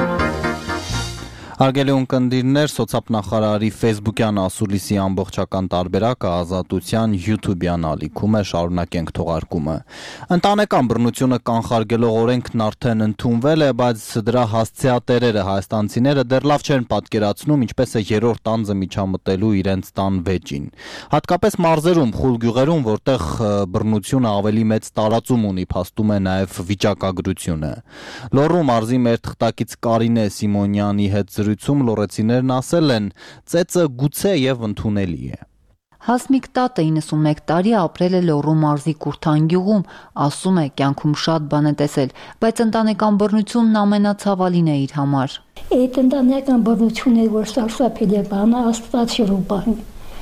Հարգելի ունկնդիրներ, սոցիալնախարարի Facebook-յան ասուլիսի ամբողջական տարբերակը Ազատության YouTube-յան ալիքում է, շարունակենք թողարկումը։ Ընտանեկան բռնությունը կանխարգելող օրենքն արդեն ընդունվել է, բայց դրա հասցեատերերը հայաստանցիները դեռ լավ չեն պատկերացնում, ինչպես է երրորդ անձը միջամտելու իրենց տան վեճին։ Հատկապես մարզերում, խուլ գյուղերում, որտեղ բռնությունը ավելի մեծ տարածում ունի, փաստում է նաև վիճակագրությունը։ Լոռու մարզի մեր թղթակից Կարինե Սիմոնյանի հետ լոռեցիներն ասել են, ծեծը գուցե եւ ընդունելի է։ Հասմիկ տատը 91 տարի ապրել է Լոռու մարզի Կուրթան գյուղում, ասում է, կյանքում շատ բան է տեսել, բայց ընտանեկան բռնությունն ամենացավալին է իր համար։ Այդ ընտանեկան բռնությունը, որ սարսափել է բանը, աստվածյուրու բան։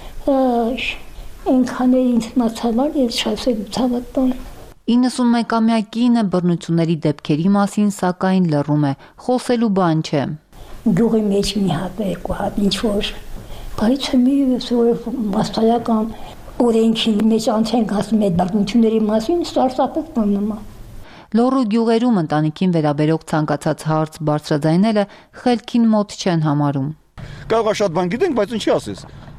Այնքան է ինձ մացավալ, ես շասել ցավատ բան։ 91-ամյա կինը բռնությունների դեպքերի մասին սակայն լռում է, խոսելու բան չէ։ Գյուղի մեջ մի հատ երկու հատ ինչ-որ, բայց մի մասսայական օրենքի մեջ անցենք ասում այդ բռնությունների մասին սարսափել բանում է։ Լոռու գյուղերում ընտանիքին վերաբերող ցանկացած հարց բարձրաձայնելը խելքին մոտ չեն համարում։ Կարող է շատ բան գիտենք, բայց ինչի ասես։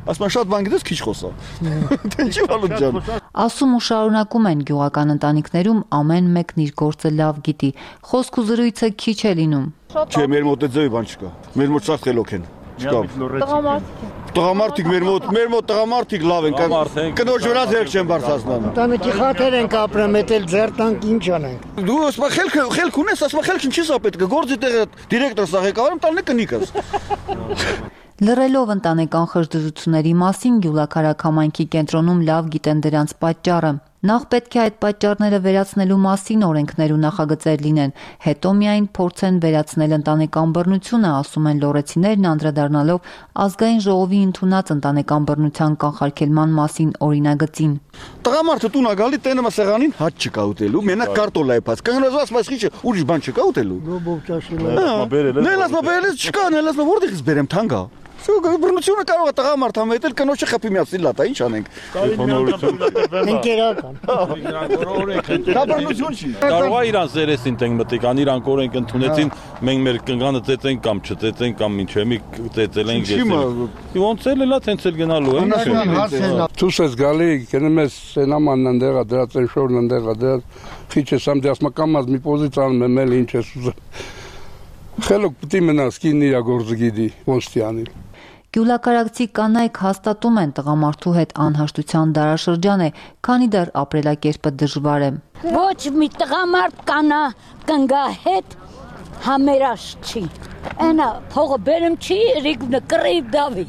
ասում են շատ բան գիտես, քիչ խոսա։ Դե ինչի Վալուտ ջան։ Ասում ու շարունակում են գյուղական ընտանիքներում ամեն մեկն իր գործը լավ գիտի։ Խոսք ու զրույցը քիչ է լինում։ Չէ, մեր մոտ է բան չկա։ Մեր մոտ շատ խելոք են։ Տղամարդիկ մեր մոտ տղամարդիկ լավ են, կնոջ վրա ձեռք չեն բարձրացնում։ Տանիքի խաթեր ենք ապրում, էլ ձերտանք ինչ անենք։ Դու ասում խելք ունես, ասում խելք ինչի՞ սա պետք է գործի տեղը դիրեկտոր սա ղեկավարում տալն է կնիկս։ Լռելով ընտանեկան խժդժությունների մասին Գյուլաքարակ համայնքի կենտրոնում լավ գիտեն դրանց պատճառը։ Նախ պետք է այդ պատճառները վերացնելու մասին օրենքներ ու նախագծեր լինեն, հետո միայն փորձեն վերացնել ընտանեկան բռնությունը, ասում են լոռեցիներն անդրադառնալով ազգային ժողովի ընդունած ընտանեկան բռնության կանխարգելման մասին օրինագծին։ Տղամարդը տուն ա գալի տենում է սեղանին հաց չկա ուտելու, մենակ կարտոլ է բաց։ Կանգնած ասում ես քիչ ուրիշ բան չկա ուտելու։ Նելասմա բերել չկա, նելասմա որտեղից բերեմ թանկա։ Բռնությունը կարող է տղամարդ համետել կնոջը խփի միացի լատա, ինչ անենք։ Ընկերական։ Դա բռնություն չի։ Կարող է իրան սերեսին տենք մտիկ, ան իրանք օրենք ընդունեցին, մենք մեր կնգանը ծեծենք կամ չծեծենք կամ ինչ է, մի ծեծել ենք ես։ Ոնց էլ էլա տենց էլ գնալու է։ Ցույց ես գալի, գնում ես սենամանն ընդեղա դրած են շորն ընդեղա դրած, քիչ ես ամ դասմա կամած մի պոզիցիան մել ինչ ես ուզում։ Խելոք պիտի մնաս կին իրա գործը գիտի, ոնց տի անել։ Գյուլաքարակցի կանայք հաստատում են տղամարդու հետ անհաշտության դարաշրջան է, քանի դեռ ապրելակերպը դժվար է։ Ոչ մի տղամարդ կանա կնգա հետ համերաշ չի։ Այնա փողը բերեմ չի, ռիգնը կռիվ դավի։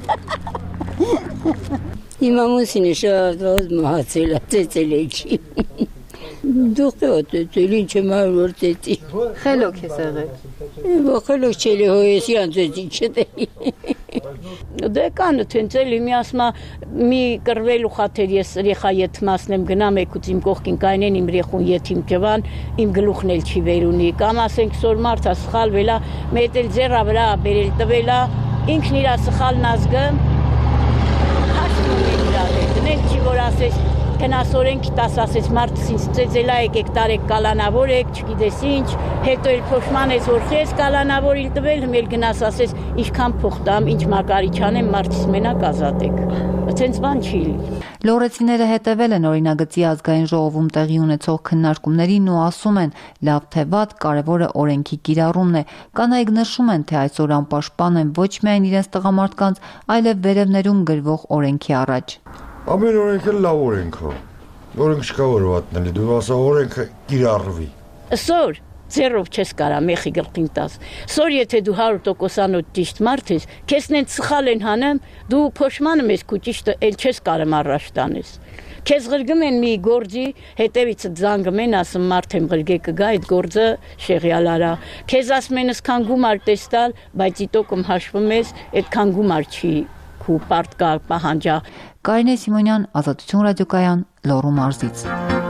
Իմ ամուսինը շատ մահացել է, ծեծել է չի։ Դուխտը ծեծել, ինչ եմ որ ծեծի։ Խելոք ես եղել։ Խելոք չել է հոյեսյան ծեծի չտեի։ Դե կանը թենցել իմի ասմա մի կրվելու խաթեր ես ռեխա եթմասն եմ գնամ եկուց իմ կողքին կայնեն իմ ռեխուն եթիմ կվան իմ գլուխն էլ չի վերունի կամ ասենք սոր մարդա սխալվելա մետ էլ ձեռա վրա բերել տվելա ինքն իրա սխալն ազգը հաշվում է իրա դնել չի որ ասես Կնասորենք տաս ասես մարդս ինձ ծեծելա եկեք տարեք կալանավոր եք, չգիտես ինչ, հետո էլ փոշման ես որ խես կալանավոր իլ տվել, հմել գնաս ասես ինչքան փող տամ, ինչ մակարիչ անեմ, մարդիս մենակ ազատեք։ Ցենց բան չի լի։ Լոռեցիները հետևել են օրինագծի ազգային ժողովում տեղի ունեցող քննարկումներին ու ասում են, լավ թե վատ կարևորը օրենքի կիրառումն է։ Կանայք նշում են, թե այսօր անպաշտպան են ոչ միայն իրենց տղամարդկանց, այլև վերևներում գրվող օրենքի առաջ։ Ամեն օրենքը լավ օրենք է։ Օրենք չկա որ վատնել, դու ասա օրենքը կիրառվի։ Սոր, ձեռով չես կարա մեխի գլխին տաս։ Սոր եթե դու 100%-անոց ճիշտ մարդ ես, քեզն են սխալ են հանեմ, դու փոշմանը մեզ քու ճիշտը էլ չես կարեմ առաջ տանես։ Քեզ ղրգում են մի գործի, հետևիցը զանգում են, ասում մարդ եմ ղրգե կգա, այդ գործը շեղյալ արա։ Քեզ ասում են ասքան գումար տեստալ, բայց իտոկում հաշվում ես, այդքան գումար չի քու պարտկա պահանջա։ Կարինե Սիմոնյան, Ազատություն ռադիոկայան, Լոռու մարզից։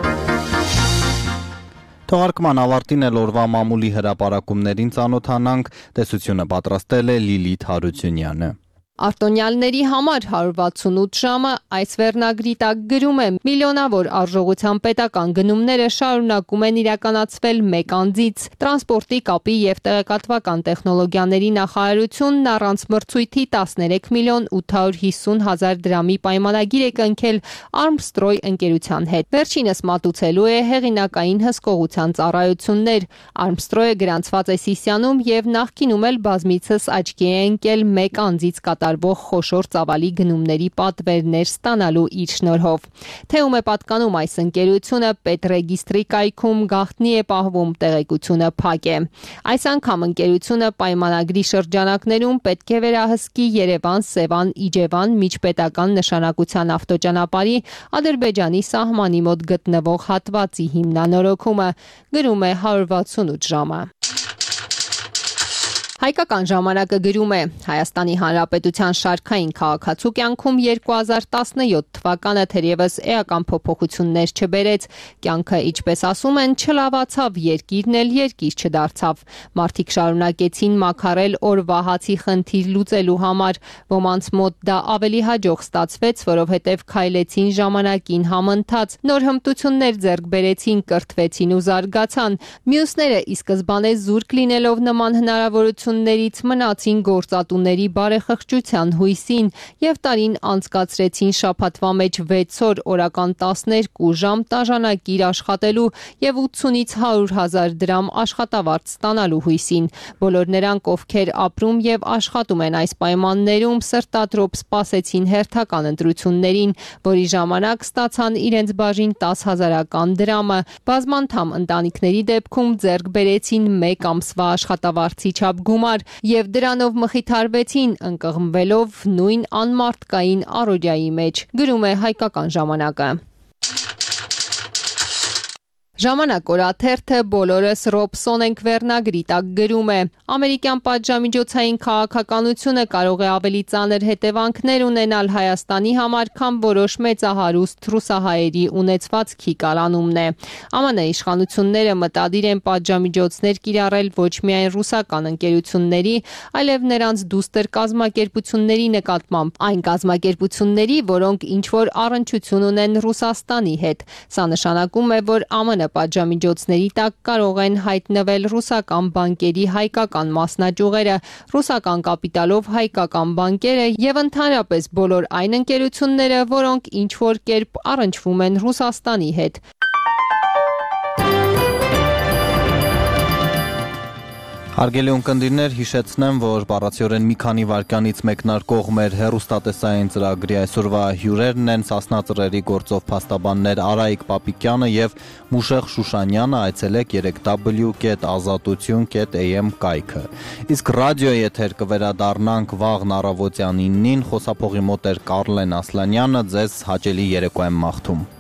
Թողարկման ավարտին էլ օրվա մամուլի հրապարակումներին ծանոթանանք, տեսությունը պատրաստել է Լիլիթ Հարությունյանը։ Արտոնյալների համար 168 ժամը այս վերնագրի տակ գրում է միլիոնավոր արժողության պետական գնումները շարունակում են իրականացվել մեկ անձից։ Տրանսպորտի, կապի եւ տեղեկատվական տեխնոլոգիաների նախարարությունն առանց մրցույթի 13 միլիոն 850 հազար դրամի պայմանագիր է կնքել Armstrong ընկերության հետ։ Վերջինս մատուցելու է հեղինակային հսկողության ծառայություններ։ Armstrong-ը գրանցված է Սիսիանում եւ նախկինում էլ բազմիցս աչքի է ընկել մեկ անձից կատարվող խոշոր ծավալի գնումների պատվերներ ստանալու իր շնորհով։ Թե ում է պատկանում այս ընկերությունը, պետռեգիստրի կայքում գաղտնի է պահվում, տեղեկությունը փակ է։ Այս անգամ ընկերությունը պայմանագրի շրջանակներում պետք է վերահսկի Երևան-Սևան Իջևան միջպետական նշանակության ավտոճանապարհի Ադրբեջանի սահմանի մոտ գտնվող հատվածի հիմնանորոգումը, գրում է 168 ժամը։ Հայկական ժամանակը գրում է Հայաստանի Հանրապետության շարքային քաղաքացու կյանքում 2017 թվականը թերևս էական փոփոխություններ չբերեց, կյանքը ինչպես ասում են չլավացավ, երկիրն էլ երկիր չդարձավ։ Մարդիկ շարունակեցին մաքարել օրվա հացի խնդիր լուծելու համար, ոմանց մոտ դա ավելի հաջող ստացվեց, որովհետև քայլեցին ժամանակին համընթաց, նոր հմտություններ ձեռք բերեցին, կրթվեցին ու զարգացան։ Մյուսները ի սկզբանե զուրկ լինելով նման հնարավորություն ընկերություններից մնացին գործատուների բարեխղճության հույսին եւ տարին անցկացրեցին շաբաթվա մեջ 6 օր օրական 12 ժամ տաժանակիր աշխատելու եւ 80-ից 100,000 դրամ աշխատավարձ ստանալու հույսին։ Բոլոր նրանք, ովքեր ապրում եւ աշխատում են այս պայմաններում, սրտադրոպ սպասեցին հերթական ընտրություններին, որի ժամանակ ստացան իրենց բաժին 10,000-ական դրամը։ Բազմանդամ ընտանիքների դեպքում ձեռք բերեցին 1 ամսվա աշխատավարձի չափ գումար եւ դրանով մխիթարվեցին, ընկղմվելով նույն անմարդկային առօրյայի մեջ, գրում է Հայկական ժամանակը։ Ժամանակ օրաթերթը բոլորս Ռոբսոն ենք վերնագրի տակ գրում է. ամերիկյան պատժամիջոցային քաղաքականությունը կարող է ավելի ծանր հետևանքներ ունենալ Հայաստանի համար, քան որոշ մեծահարուստ ռուսահայերի ունեցվածքի կալանումն է։ ԱՄՆ իշխանությունները մտադիր են պատժամիջոցներ կիրառել ոչ միայն ռուսական ընկերությունների, այլև նրանց դուստր կազմակերպությունների նկատմամբ, այն կազմակերպությունների, որոնք ինչ-որ առնչություն ունեն Ռուսաստանի հետ։ Սա նշանակում է, որ ԱՄՆ պատժամիջոցների տակ կարող են հայտնվել ռուսական բանկերի հայկական մասնաճյուղերը, ռուսական կապիտալով հայկական բանկերը եւ ընդհանրապես բոլոր այն ընկերությունները, որոնք ինչ-որ կերպ առնչվում են Ռուսաստանի հետ։ Հարգելի ունկնդիրներ, հիշեցնեմ, որ բառացիորեն մի քանի վայրկյանից մեկնարկող մեր հեռուստատեսային ծրագրի այսօրվա հյուրերն են Սասնա ծռերի գործով փաստաբաններ Արայիկ Պապիկյանը եւ Մուշեղ Շուշանյանը, այցելեք 3w.azatutun.am կայքը։ Իսկ ռադիոյի եթեր կվերադառնանք վաղն առավոտյան 9-ին, խոսափողի մոտ էր Կարլեն Ասլանյանը, ձեզ հաճելի երեկո եմ մաղթում։